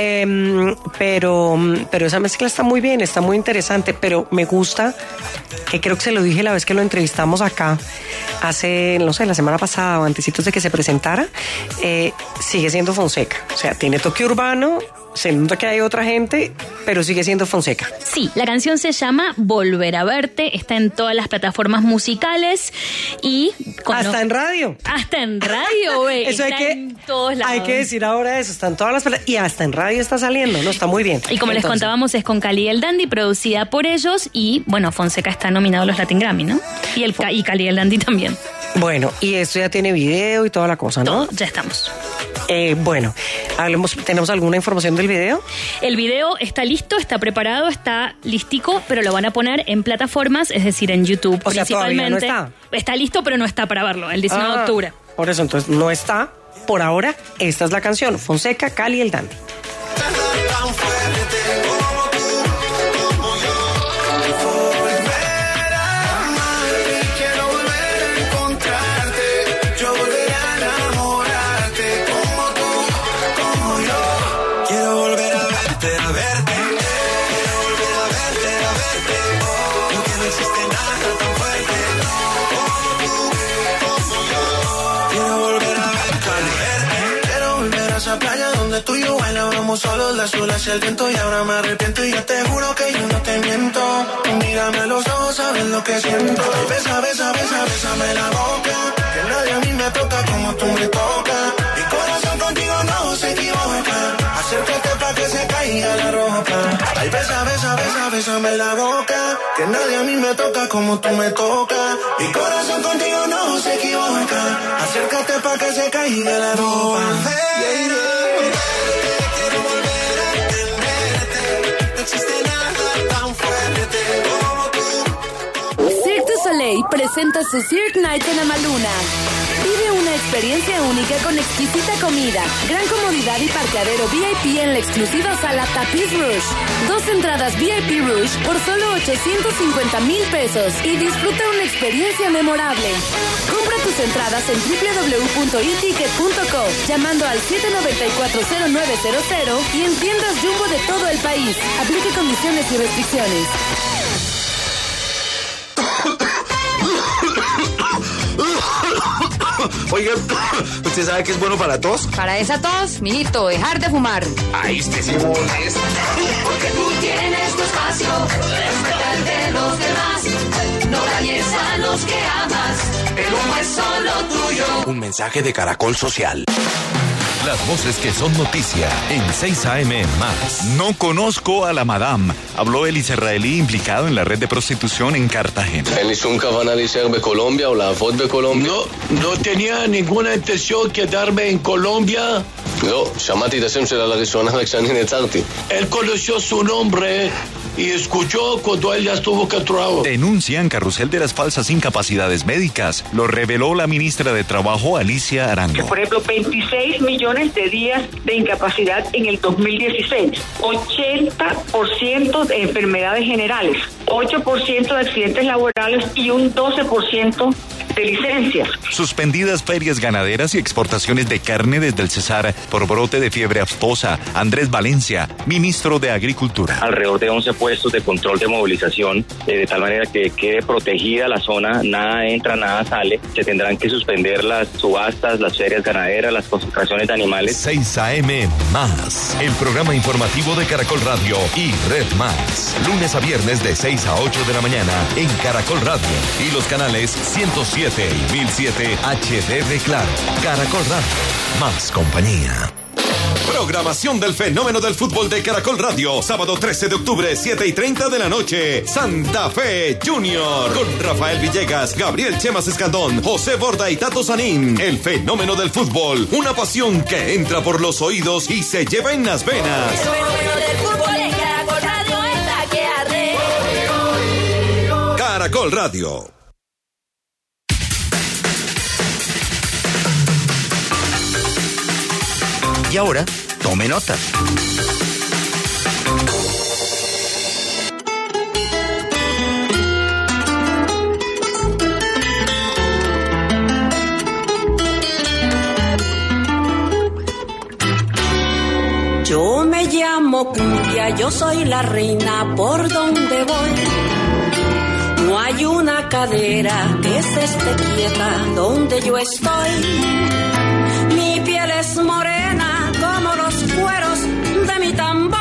Pero esa mezcla está muy bien, está muy interesante. Pero me gusta, que creo que se lo dije la vez que lo entrevistamos acá, hace, no sé, la semana pasada o antecitos de que se presentara, sigue siendo Fonseca. O sea, tiene toque urbano, se nota que hay otra gente, pero sigue siendo Fonseca. Sí, la canción se llama Volver a Verte, está en todas las plataformas musicales y... Hasta en radio. Hasta en radio, güey. Eso está en todos lados. Hay que decir ahora eso, están todas las plataformas y hasta en radio está saliendo, ¿no? Está muy bien. Y como les contábamos, es con Cali y el Dandy, producida por ellos y, bueno, Fonseca está nominado a los Latin Grammy, ¿no? Y Cali y el Dandy también. Bueno, y esto ya tiene video y toda la cosa, ¿no? Todo, ya estamos. Bueno, ¿tenemos alguna información del video? El video está listo, está preparado, está listico, pero lo van a poner en plataformas, es decir, en YouTube o principalmente. Sea, todavía no está. Está listo, pero no está para verlo, el 19 de octubre. Por eso, entonces, no está. Por ahora, esta es la canción, Fonseca, Cali y el Dandy. Playa donde tú y yo bailábamos solos, la azul hacia el viento. Y ahora me arrepiento y yo te juro que yo no te miento. Mírame a los ojos, sabes lo que siento. Besa, besa, besa, bésame la boca. Que nadie a mí me toca como tú me tocas. Mi corazón contigo no se equivoca. Acércate pa' que se caiga la ropa. Ay, besa, besa, besa, besa. bésame la boca, que nadie a mí me toca como tú me tocas. Mi corazón contigo no se equivoca. Acércate pa' que se caiga la ropa. Quiero volver a tenerte. No existe nada tan fuerte como tú. Cirque du Soleil presenta su Cirque Night en Amaluna. Vive una experiencia única con exquisita comida, gran comodidad y parqueadero VIP en la exclusiva sala Tapiz Rouge. 2 entradas VIP Rouge por solo 850,000 pesos y disfruta una experiencia memorable. Compra tus entradas en www.eticket.co llamando al 794-0900 y en tiendas Jumbo de todo el país. Aplique condiciones y restricciones. Oiga, ¿usted sabe que es bueno para la tos? Para esa tos, mijito, dejar de fumar. Ahí usted sí molesta. Porque tú tienes tu espacio, respetar de los demás. No dañes a los que amas, el humo es solo tuyo. Un mensaje de Caracol Social. Las voces que son noticia en 6 AM más. No conozco a la madame, habló el israelí implicado en la red de prostitución en Cartagena. ¿En שום כוונה להישאר בקולומביה o לעבוד בקולומביה? No tenía ninguna intención quedarme en Colombia. לא, שמעתי את השם שלה לראשונה כשאני נעצרתי. Él conoció su nombre y escuchó cuando él ya estuvo capturado. Denuncian carrusel de las falsas incapacidades médicas. Lo reveló la ministra de Trabajo, Alicia Arango. Que, por ejemplo, 26 millones de días de incapacidad en el 2016, 80% de enfermedades generales, 8% de accidentes laborales y un 12% de licencias. Suspendidas ferias ganaderas y exportaciones de carne desde el Cesar por brote de fiebre aftosa. Andrés Valencia, ministro de Agricultura. Alrededor de 11 puestos de control de movilización, de tal manera que quede protegida la zona, nada entra, nada sale. Se tendrán que suspender las subastas, las ferias ganaderas, las concentraciones de animales. 6 AM más, el programa informativo de Caracol Radio y Red Más. Lunes a viernes de 6 a 8 de la mañana en Caracol Radio y los canales 107 y 1007 HD de Claro. Caracol Radio, más compañía. Programación del fenómeno del fútbol de Caracol Radio. Sábado 13 de octubre, 7:30 de la noche. Santa Fe Junior. Con Rafael Villegas, Gabriel Chemas Escandón, José Borda y Tato Sanín. El fenómeno del fútbol. Una pasión que entra por los oídos y se lleva en las venas. El fenómeno del fútbol en Caracol Radio está que arde. Caracol Radio. Y ahora, tome nota. Yo me llamo Cumbia, yo soy la reina por donde voy. No hay una cadera que se esté quieta donde yo estoy. Mi piel es morena como los cueros de mi tambor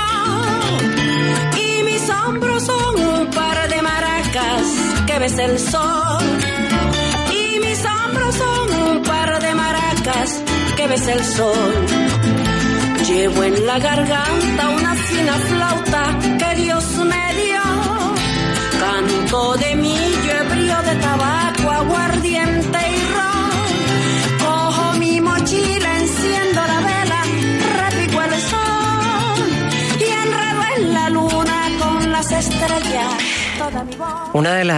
y mis hombros son un par de maracas que besa el sol. Y mis hombros son un par de maracas que besa el sol. Llevo en la garganta una fina flauta que Dios me dio. Canto de millo, ebrio de tabaco, aguardiente y ron. Cojo mi mochila, enciendo la vela, repico el sol y enredo en la luna con las estrellas toda mi voz. Una de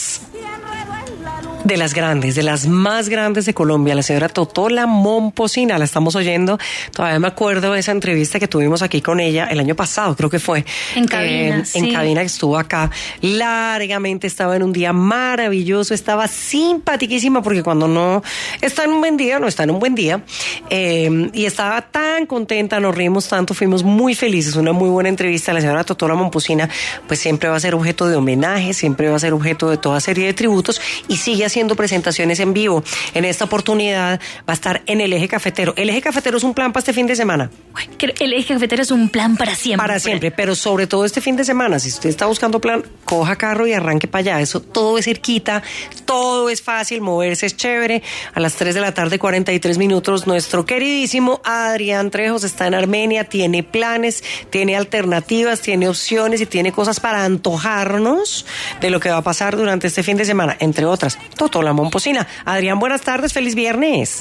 las grandes, de las más grandes de Colombia, la señora Totola Momposina, la estamos oyendo. Todavía me acuerdo de esa entrevista que tuvimos aquí con ella el año pasado, creo que fue. En cabina, sí. En cabina, que estuvo acá largamente, estaba en un día maravilloso, estaba simpaticísima, porque cuando no está en un buen día, no está en un buen día, y estaba tan contenta, nos reímos tanto, fuimos muy felices, una muy buena entrevista. La señora Totola Momposina, pues siempre va a ser objeto de homenaje, siempre va a ser objeto de toda serie de tributos, y sigue haciendo haciendo presentaciones en vivo. En esta oportunidad va a estar en el Eje Cafetero. ¿El Eje Cafetero es un plan para este fin de semana? El Eje Cafetero es un plan para siempre. Para siempre, pero sobre todo este fin de semana. Si usted está buscando plan, coja carro y arranque para allá. Eso todo es cerquita, todo es fácil, moverse es chévere. A las 3 de la tarde, 43 minutos, nuestro queridísimo Adrián Trejos está en Armenia, tiene planes, tiene alternativas, tiene opciones y tiene cosas para antojarnos de lo que va a pasar durante este fin de semana, entre otras, Totó la Momposina. Adrián, buenas tardes, feliz viernes.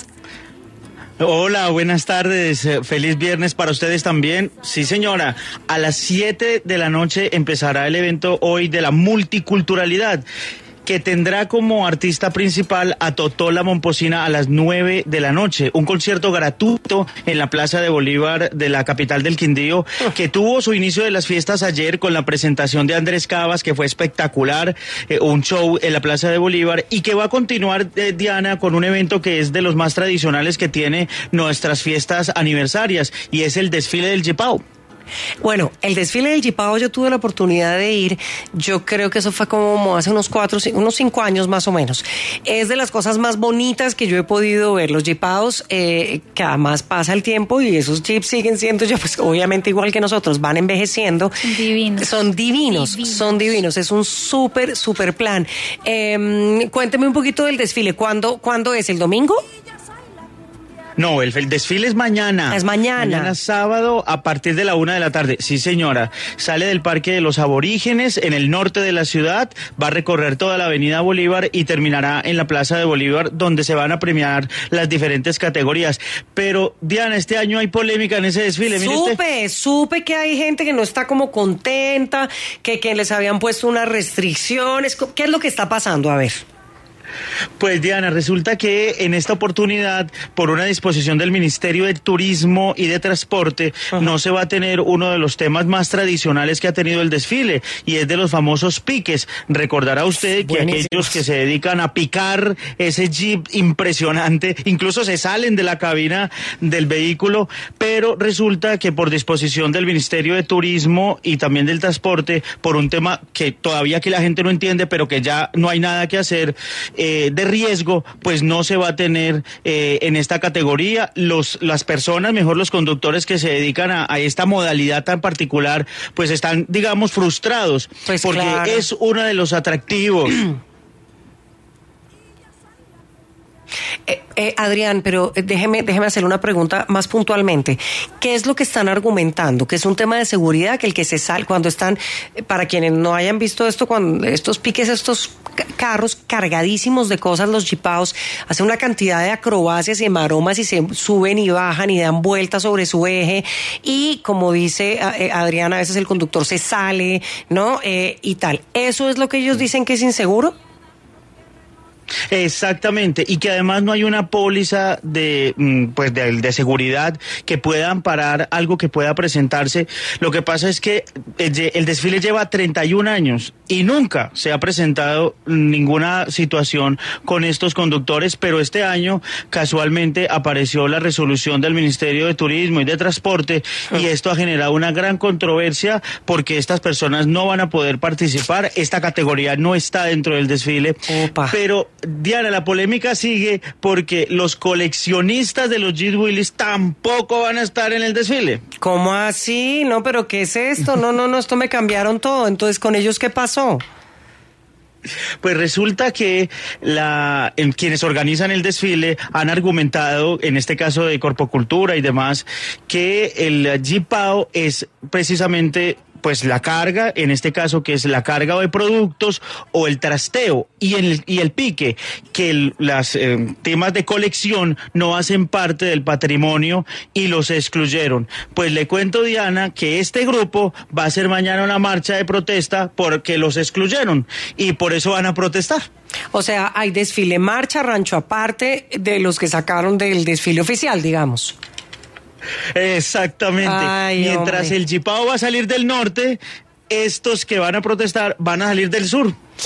Hola, buenas tardes, feliz viernes para ustedes también. Sí, señora, a las 7 de la noche empezará el evento hoy de la multiculturalidad, que tendrá como artista principal a Totó la Momposina a las 9 de la noche. Un concierto gratuito en la Plaza de Bolívar de la capital del Quindío, que tuvo su inicio de las fiestas ayer con la presentación de Andrés Cavas, que fue espectacular, un show en la Plaza de Bolívar, y que va a continuar, Diana, con un evento que es de los más tradicionales que tiene nuestras fiestas aniversarias, y es el desfile del Yipao. Bueno, el desfile del Yipao yo tuve la oportunidad de ir, yo creo que eso fue como hace unos 5 años más o menos. Es de las cosas más bonitas que yo he podido ver, los Yipaos, que además pasa el tiempo y esos jeeps siguen siendo, ya pues obviamente igual que nosotros, van envejeciendo. Son divinos, es un súper plan. Cuénteme un poquito del desfile, ¿cuándo es? ¿El domingo? No, el desfile es mañana. Es mañana. Mañana sábado a partir de la 1 de la tarde. Sí, señora. Sale del Parque de los Aborígenes en el norte de la ciudad, va a recorrer toda la Avenida Bolívar y terminará en la Plaza de Bolívar, donde se van a premiar las diferentes categorías. Pero, Diana, este año hay polémica en ese desfile. Supe que hay gente que no está como contenta, que les habían puesto unas restricciones. ¿Qué es lo que está pasando? A ver. Pues, Diana, resulta que en esta oportunidad, por una disposición del Ministerio de Turismo y de Transporte, no se va a tener uno de los temas más tradicionales que ha tenido el desfile, y es de los famosos piques. Recordará usted que aquellos que se dedican a picar ese jeep impresionante, incluso se salen de la cabina del vehículo, pero resulta que por disposición del Ministerio de Turismo y también del Transporte, por un tema que todavía que la gente no entiende, pero que ya no hay nada que hacer, de riesgo, pues no se va a tener en esta categoría. Las personas, mejor los conductores que se dedican a esta modalidad tan particular, pues están, digamos, frustrados, pues porque claro, es uno de los atractivos. Adrián, pero déjeme hacerle una pregunta más puntualmente. ¿Qué es lo que están argumentando? ¿Que es un tema de seguridad? Que el que se sale, cuando están, para quienes no hayan visto esto, cuando estos piques, estos carros cargadísimos de cosas, los jipaos, hacen una cantidad de acrobacias y maromas y se suben y bajan y dan vueltas sobre su eje, y como dice Adrián, a veces el conductor se sale, ¿no? Y tal. ¿Eso es lo que ellos dicen que es inseguro? Exactamente, y que además no hay una póliza de seguridad que pueda amparar algo que pueda presentarse. Lo que pasa es que el desfile lleva 31 años y nunca se ha presentado ninguna situación con estos conductores, pero este año casualmente apareció la resolución del Ministerio de Turismo y de Transporte, y esto ha generado una gran controversia porque estas personas no van a poder participar. Esta categoría no está dentro del desfile. Pero, Diana, la polémica sigue porque los coleccionistas de los Jeep Willys tampoco van a estar en el desfile. ¿Cómo así? No, pero ¿qué es esto? No, esto me cambiaron todo. Entonces, ¿con ellos qué pasó? Pues resulta que quienes organizan el desfile han argumentado, en este caso de Corpocultura y demás, que el Yipao es precisamente pues la carga, en este caso que es la carga de productos o el trasteo, y el pique, que las temas de colección no hacen parte del patrimonio y los excluyeron. Pues le cuento, Diana, que este grupo va a hacer mañana una marcha de protesta porque los excluyeron y por eso van a protestar. O sea, hay desfile, marcha, rancho aparte de los que sacaron del desfile oficial, digamos. Exactamente. Mientras el Yipao va a salir del norte, estos que van a protestar van a salir del sur.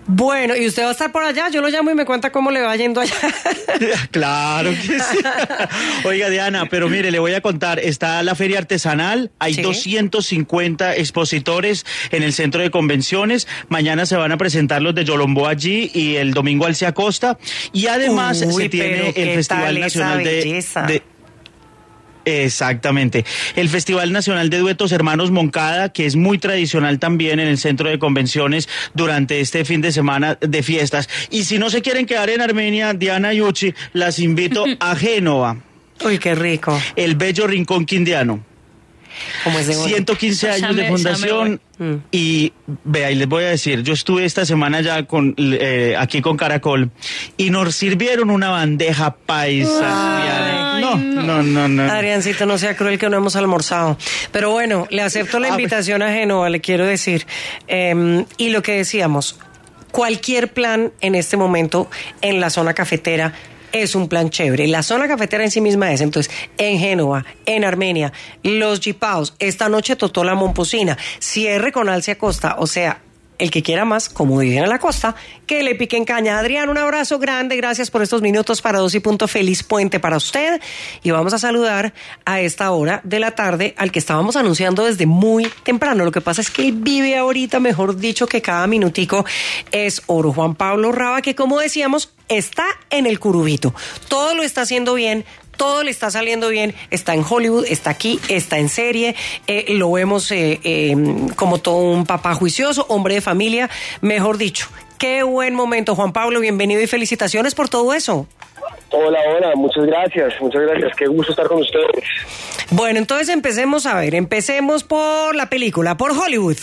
Bueno, ¿y usted va a estar por allá? Yo lo llamo y me cuenta cómo le va yendo allá. Claro que sí. Oiga, Diana, pero mire, le voy a contar, está la feria artesanal, hay 250 expositores en el centro de convenciones, mañana se van a presentar los de Yolombó allí y el domingo Alcia Costa, y además se tiene el Festival Nacional de Exactamente. El Festival Nacional de Duetos Hermanos Moncada, que es muy tradicional también en el centro de convenciones durante este fin de semana de fiestas. Y si no se quieren quedar en Armenia, Diana y Uchi, las invito a Génova. Uy, qué rico. El bello rincón quindiano. ¿Cómo es de 115 años de fundación. Y vea, y les voy a decir, yo estuve esta semana ya aquí con Caracol y nos sirvieron una bandeja paisa. No. Adriancito, no sea cruel que no hemos almorzado. Pero bueno, le acepto la invitación a Génova, le quiero decir. Y lo que decíamos, cualquier plan en este momento en la zona cafetera es un plan chévere. La zona cafetera en sí misma es, entonces, en Génova, en Armenia, los Jipaos, esta noche Totola Momposina, cierre con Alcia Costa, o sea, el que quiera más, como dicen en la costa, que le piquen caña. Adrián, un abrazo grande, gracias por estos minutos para 2 y punto. Feliz puente para usted. Y vamos a saludar a esta hora de la tarde al que estábamos anunciando desde muy temprano. Lo que pasa es que él vive ahorita, mejor dicho, que cada minutico es oro. Juan Pablo Raba, que como decíamos, está en el curubito. Todo lo está haciendo bien. Todo le está saliendo bien, está en Hollywood, está aquí, está en serie, lo vemos como todo un papá juicioso, hombre de familia, mejor dicho. Qué buen momento, Juan Pablo, bienvenido y felicitaciones por todo eso. Hola, muchas gracias, qué gusto estar con ustedes. Bueno, entonces empecemos empecemos por la película, por Hollywood.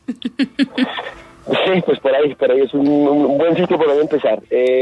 Sí, pues por ahí es un buen sitio por donde empezar.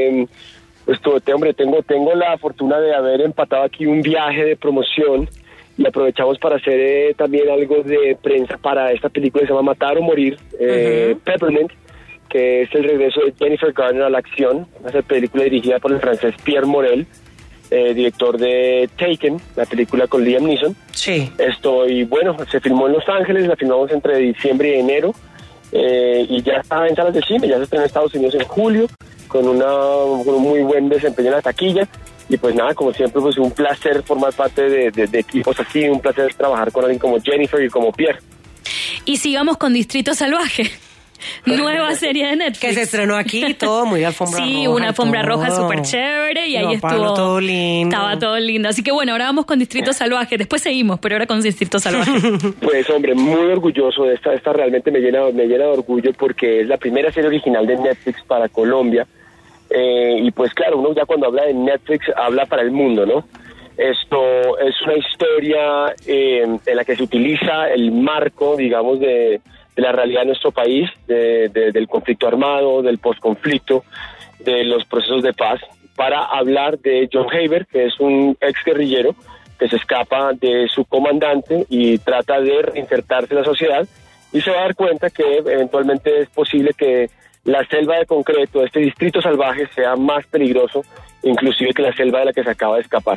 Tengo la fortuna de haber empatado aquí un viaje de promoción y aprovechamos para hacer también algo de prensa para esta película que se llama Matar o Morir, Peppermint, que es el regreso de Jennifer Garner a la acción. Una película dirigida por el francés Pierre Morel, director de Taken, la película con Liam Neeson. Sí. Se filmó en Los Ángeles, la filmamos entre diciembre y enero, y ya está en salas de cine, ya se está en Estados Unidos en julio, con un muy buen desempeño en la taquilla. Y pues nada, como siempre, pues un placer formar parte de equipos así, un placer trabajar con alguien como Jennifer y como Pierre. Y sigamos con Distrito Salvaje. Nueva serie de Netflix. Que se estrenó aquí, todo muy alfombra roja. Sí, una alfombra roja súper chévere y ahí estuvo. Todo lindo. Estaba todo lindo. Así que bueno, ahora vamos con Distrito Salvaje. Después seguimos, pero ahora con Distrito Salvaje. Pues hombre, muy orgulloso de esta realmente me llena de orgullo porque es la primera serie original de Netflix para Colombia. Y pues claro, uno ya cuando habla de Netflix habla para el mundo, ¿no? Esto es una historia en la que se utiliza el marco, digamos, de la realidad de nuestro país, del conflicto armado, del posconflicto, de los procesos de paz, para hablar de John Haber, que es un ex guerrillero que se escapa de su comandante y trata de reinsertarse en la sociedad, y se va a dar cuenta que eventualmente es posible que la selva de concreto, este distrito salvaje, sea más peligroso inclusive que la selva de la que se acaba de escapar.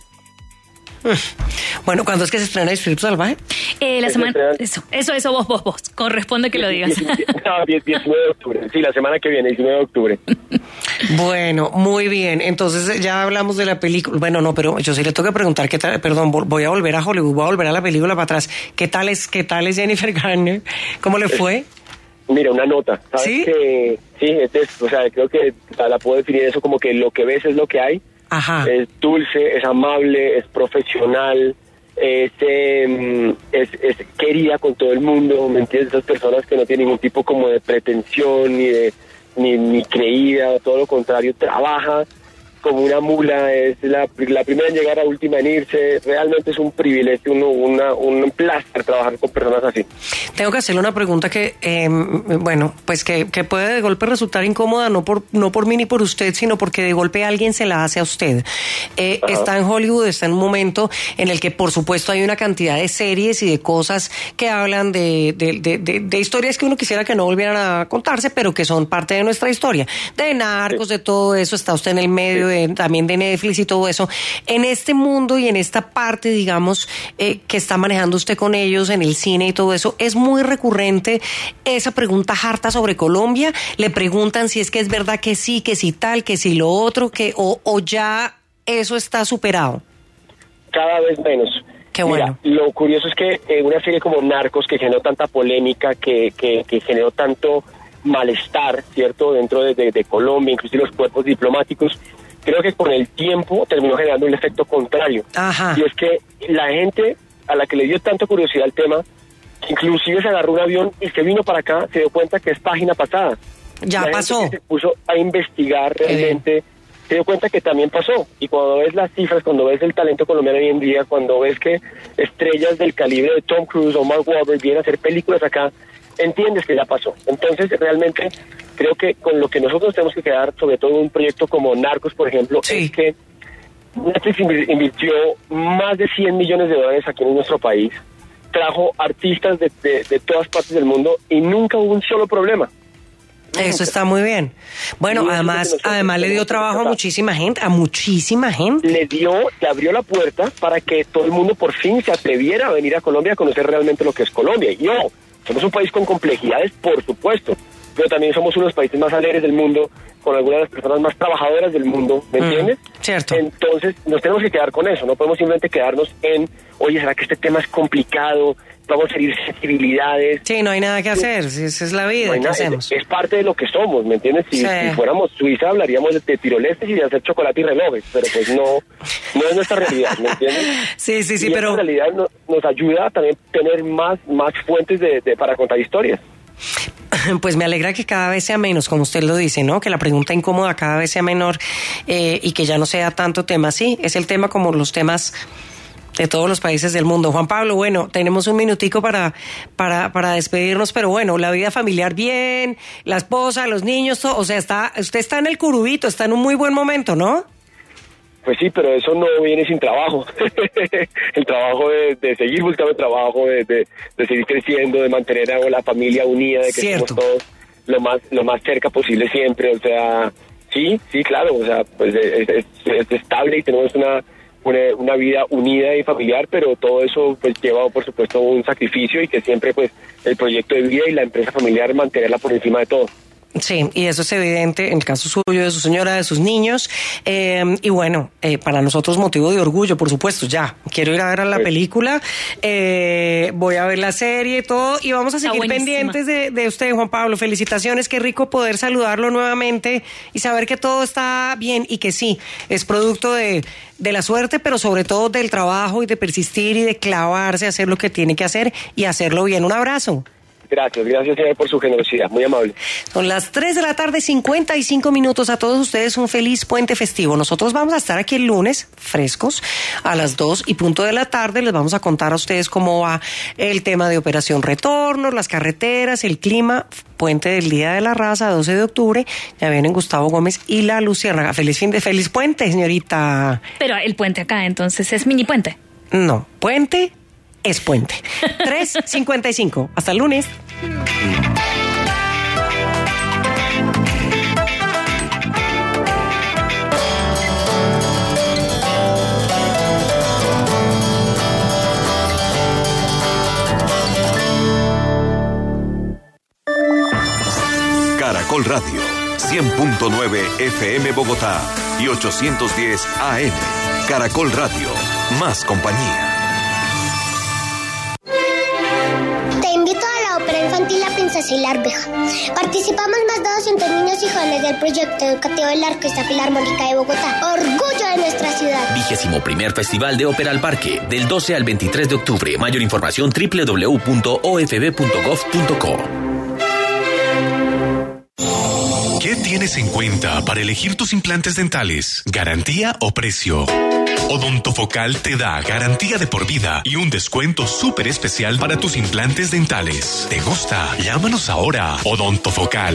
Bueno, ¿cuándo es que se estrena Distrito Salvaje? La semana... Eso, vos. Corresponde que lo digas. 19 de octubre. Sí, la semana que viene, 19 de octubre. Bueno, muy bien. Entonces ya hablamos de la película. Bueno, no, pero yo sí le tengo que preguntar qué tal. Perdón, voy a volver a Hollywood, voy a volver a la película para atrás. ¿Qué tal es Jennifer Garner? ¿Cómo le fue? Mira, una nota. ¿Sabes? ¿Sí? Creo que la puedo definir eso como que lo que ves es lo que hay. Ajá. Es dulce, es amable, es profesional, es querida con todo el mundo, ¿me entiendes? Esas personas que no tienen ningún tipo como de pretensión ni creída, todo lo contrario, trabaja como una mula, es la primera en llegar, la última en irse. Realmente es un privilegio, un placer trabajar con personas así. Tengo que hacerle una pregunta que, que puede de golpe resultar incómoda, no por mí ni por usted, sino porque de golpe alguien se la hace a usted. Está en Hollywood, está en un momento en el que, por supuesto, hay una cantidad de series y de cosas que hablan de historias que uno quisiera que no volvieran a contarse, pero que son parte de nuestra historia. De narcos, de todo eso, está usted en el medio también de Netflix y todo eso. En este mundo y en esta parte, digamos, que está manejando usted con ellos en el cine y todo eso, es muy recurrente esa pregunta harta sobre Colombia. Le preguntan si es que es verdad que sí tal, que sí lo otro, o ya eso está superado. Cada vez menos. Qué bueno. Mira, lo curioso es que una serie como Narcos, que generó tanta polémica, que generó tanto malestar, ¿cierto?, dentro de Colombia, inclusive los cuerpos diplomáticos, creo que con el tiempo terminó generando un efecto contrario. Ajá. Y es que la gente a la que le dio tanto curiosidad el tema, inclusive se agarró un avión y se vino para acá, se dio cuenta que es página pasada. Ya pasó. Se puso a investigar realmente, se dio cuenta que también pasó. Y cuando ves las cifras, cuando ves el talento colombiano hoy en día, cuando ves que estrellas del calibre de Tom Cruise o Mark Wahlberg vienen a hacer películas acá, entiendes que ya pasó. Entonces, realmente, creo que con lo que nosotros tenemos que quedar, sobre todo un proyecto como Narcos, por ejemplo, es que Netflix invirtió más de $100 millones aquí en nuestro país, trajo artistas de todas partes del mundo y nunca hubo un solo problema. Eso está muy bien. Bueno, además le dio trabajo a muchísima gente, Le abrió la puerta para que todo el mundo por fin se atreviera a venir a Colombia a conocer realmente lo que es Colombia. Y somos un país con complejidades, por supuesto, pero también somos uno de los países más alegres del mundo, con algunas de las personas más trabajadoras del mundo, ¿me entiendes? Cierto. Entonces, nos tenemos que quedar con eso, no podemos simplemente quedarnos en, oye, ¿será que este tema es complicado? Vamos a herir sensibilidades. Sí, no hay nada que hacer, esa es la vida, ¿qué hacemos? Es parte de lo que somos, ¿me entiendes? Si fuéramos Suiza hablaríamos de tirolestes y de hacer chocolate y relojes, pero pues no es nuestra realidad, ¿me entiendes? Sí, y pero... esta realidad nos ayuda a también tener más fuentes para contar historias. Pues me alegra que cada vez sea menos, como usted lo dice, ¿no? Que la pregunta incómoda cada vez sea menor y que ya no sea tanto tema. Sí, es el tema como los temas de todos los países del mundo. Juan Pablo, bueno, tenemos un minutico para despedirnos, pero bueno, la vida familiar bien, la esposa, los niños, todo, o sea, usted está en el curubito, está en un muy buen momento, ¿no? Pues sí, pero eso no viene sin trabajo. El trabajo de seguir buscando trabajo, de seguir creciendo, de mantener a la familia unida, de que estemos todos lo más cerca posible siempre. O sea, sí, claro, o sea, pues es estable y tenemos una vida unida y familiar, pero todo eso pues lleva, por supuesto, un sacrificio y que siempre pues el proyecto de vida y la empresa familiar mantenerla por encima de todo. Sí, y eso es evidente en el caso suyo, de su señora, de sus niños, y bueno, para nosotros motivo de orgullo, por supuesto. Ya, quiero ir a ver la película, voy a ver la serie, todo, y vamos a seguir pendientes de usted, Juan Pablo. Felicitaciones, qué rico poder saludarlo nuevamente y saber que todo está bien y que sí, es producto de la suerte, pero sobre todo del trabajo y de persistir y de clavarse a hacer lo que tiene que hacer y hacerlo bien. Un abrazo. Gracias, señor, por su generosidad, muy amable. Son las 3:55 a todos ustedes, un feliz puente festivo. Nosotros vamos a estar aquí el lunes, frescos, a las 2:00 p.m, les vamos a contar a ustedes cómo va el tema de Operación Retorno, las carreteras, el clima, puente del Día de la Raza, 12 de octubre, ya vienen Gustavo Gómez y la Luciérnaga. Feliz puente, señorita. Pero el puente acá, entonces, ¿es mini puente? No, puente es puente. 3:55. Hasta el lunes. Caracol Radio, 100.9 FM Bogotá y 810 AM. Caracol Radio, más compañía. La Princesa y la Arveja. Participamos más de 200 niños y jóvenes del proyecto educativo de la Orquesta Filarmónica de Bogotá. Orgullo de nuestra ciudad. 21º Festival de Ópera al Parque, del 12 al 23 de octubre. Mayor información www.ofb.gov.co. ¿Qué tienes en cuenta para elegir tus implantes dentales? ¿Garantía o precio? Odontofocal te da garantía de por vida y un descuento súper especial para tus implantes dentales. ¿Te gusta? Llámanos ahora. Odontofocal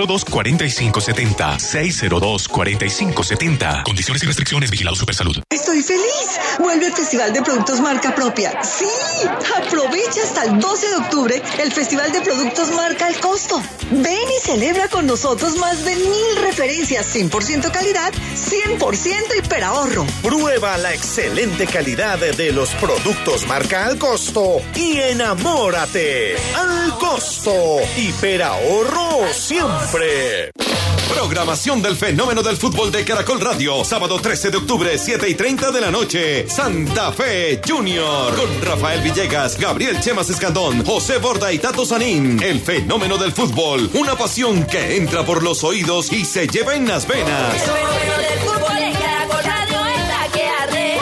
602-4570. 602-4570. Condiciones y restricciones. Vigilado Supersalud. Estoy Estoy feliz. Vuelve el Festival de Productos Marca Propia. ¡Sí! Aprovecha hasta el 12 de octubre el Festival de Productos Marca al Costo. Ven y celebra con nosotros más de 1000 referencias, 100% calidad, 100% hiperahorro. Prueba la excelente calidad de los productos Marca al Costo y enamórate. Al Costo, hiperahorro siempre. Programación del fenómeno del fútbol de Caracol Radio. Sábado 13 de octubre, 7:30 de la noche. Santa Fe Junior. Con Rafael Villegas, Gabriel Chemas Escandón, José Borda y Tato Sanín. El fenómeno del fútbol. Una pasión que entra por los oídos y se lleva en las venas. El fenómeno del fútbol en Caracol Radio está que arde.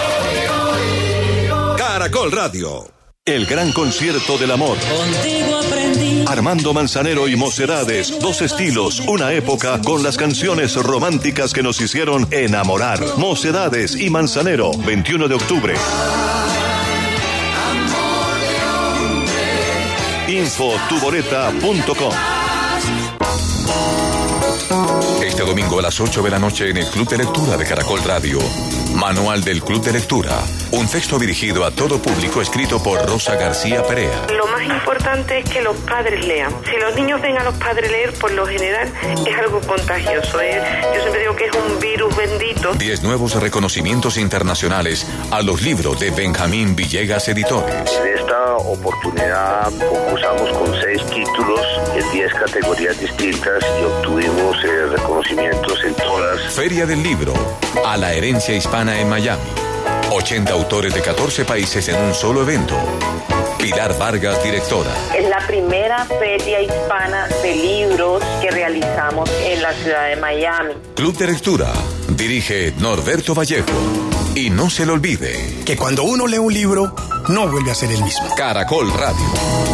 Caracol Radio. El gran concierto del amor. Contigo aprendí. Armando Manzanero y Mocedades, dos estilos, una época con las canciones románticas que nos hicieron enamorar. Mocedades y Manzanero, 21 de octubre. Info tuboleta.com. Este domingo a las 8 de la noche en el Club de Lectura de Caracol Radio. Manual del Club de Lectura. Un texto dirigido a todo público escrito por Rosa García Perea. Lo más importante es que los padres lean. Si los niños ven a los padres leer, por lo general es algo contagioso. Yo siempre digo que es un virus bendito. 10 nuevos reconocimientos internacionales a los libros de Benjamín Villegas Editores. En esta oportunidad concursamos con 6 títulos en 10 categorías distintas y obtuvimos reconocimientos en todas. Feria del Libro, a la herencia hispana en Miami. 80 autores de 14 países en un solo evento. Pilar Vargas, directora. Es la primera feria hispana de libros que realizamos en la ciudad de Miami. Club de Lectura, dirige Norberto Vallejo. Y no se le olvide que cuando uno lee un libro, no vuelve a ser el mismo. Caracol Radio.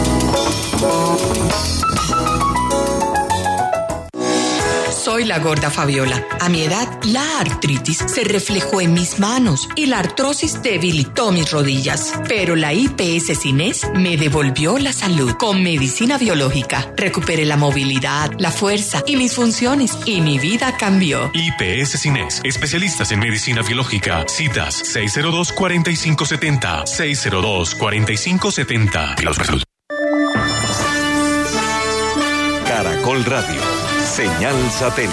Soy la gorda Fabiola. A mi edad, la artritis se reflejó en mis manos y la artrosis debilitó mis rodillas. Pero la IPS Cines me devolvió la salud. Con medicina biológica, recuperé la movilidad, la fuerza y mis funciones y mi vida cambió. IPS Cines, especialistas en medicina biológica. Citas 602-4570, 602-4570. Caracol Radio. Señal satélite.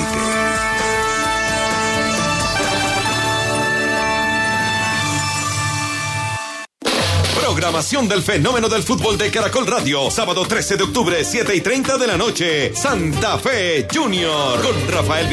Programación del fenómeno del fútbol de Caracol Radio. Sábado 13 de octubre, 7:30 de la noche. Santa Fe Junior. Con Rafael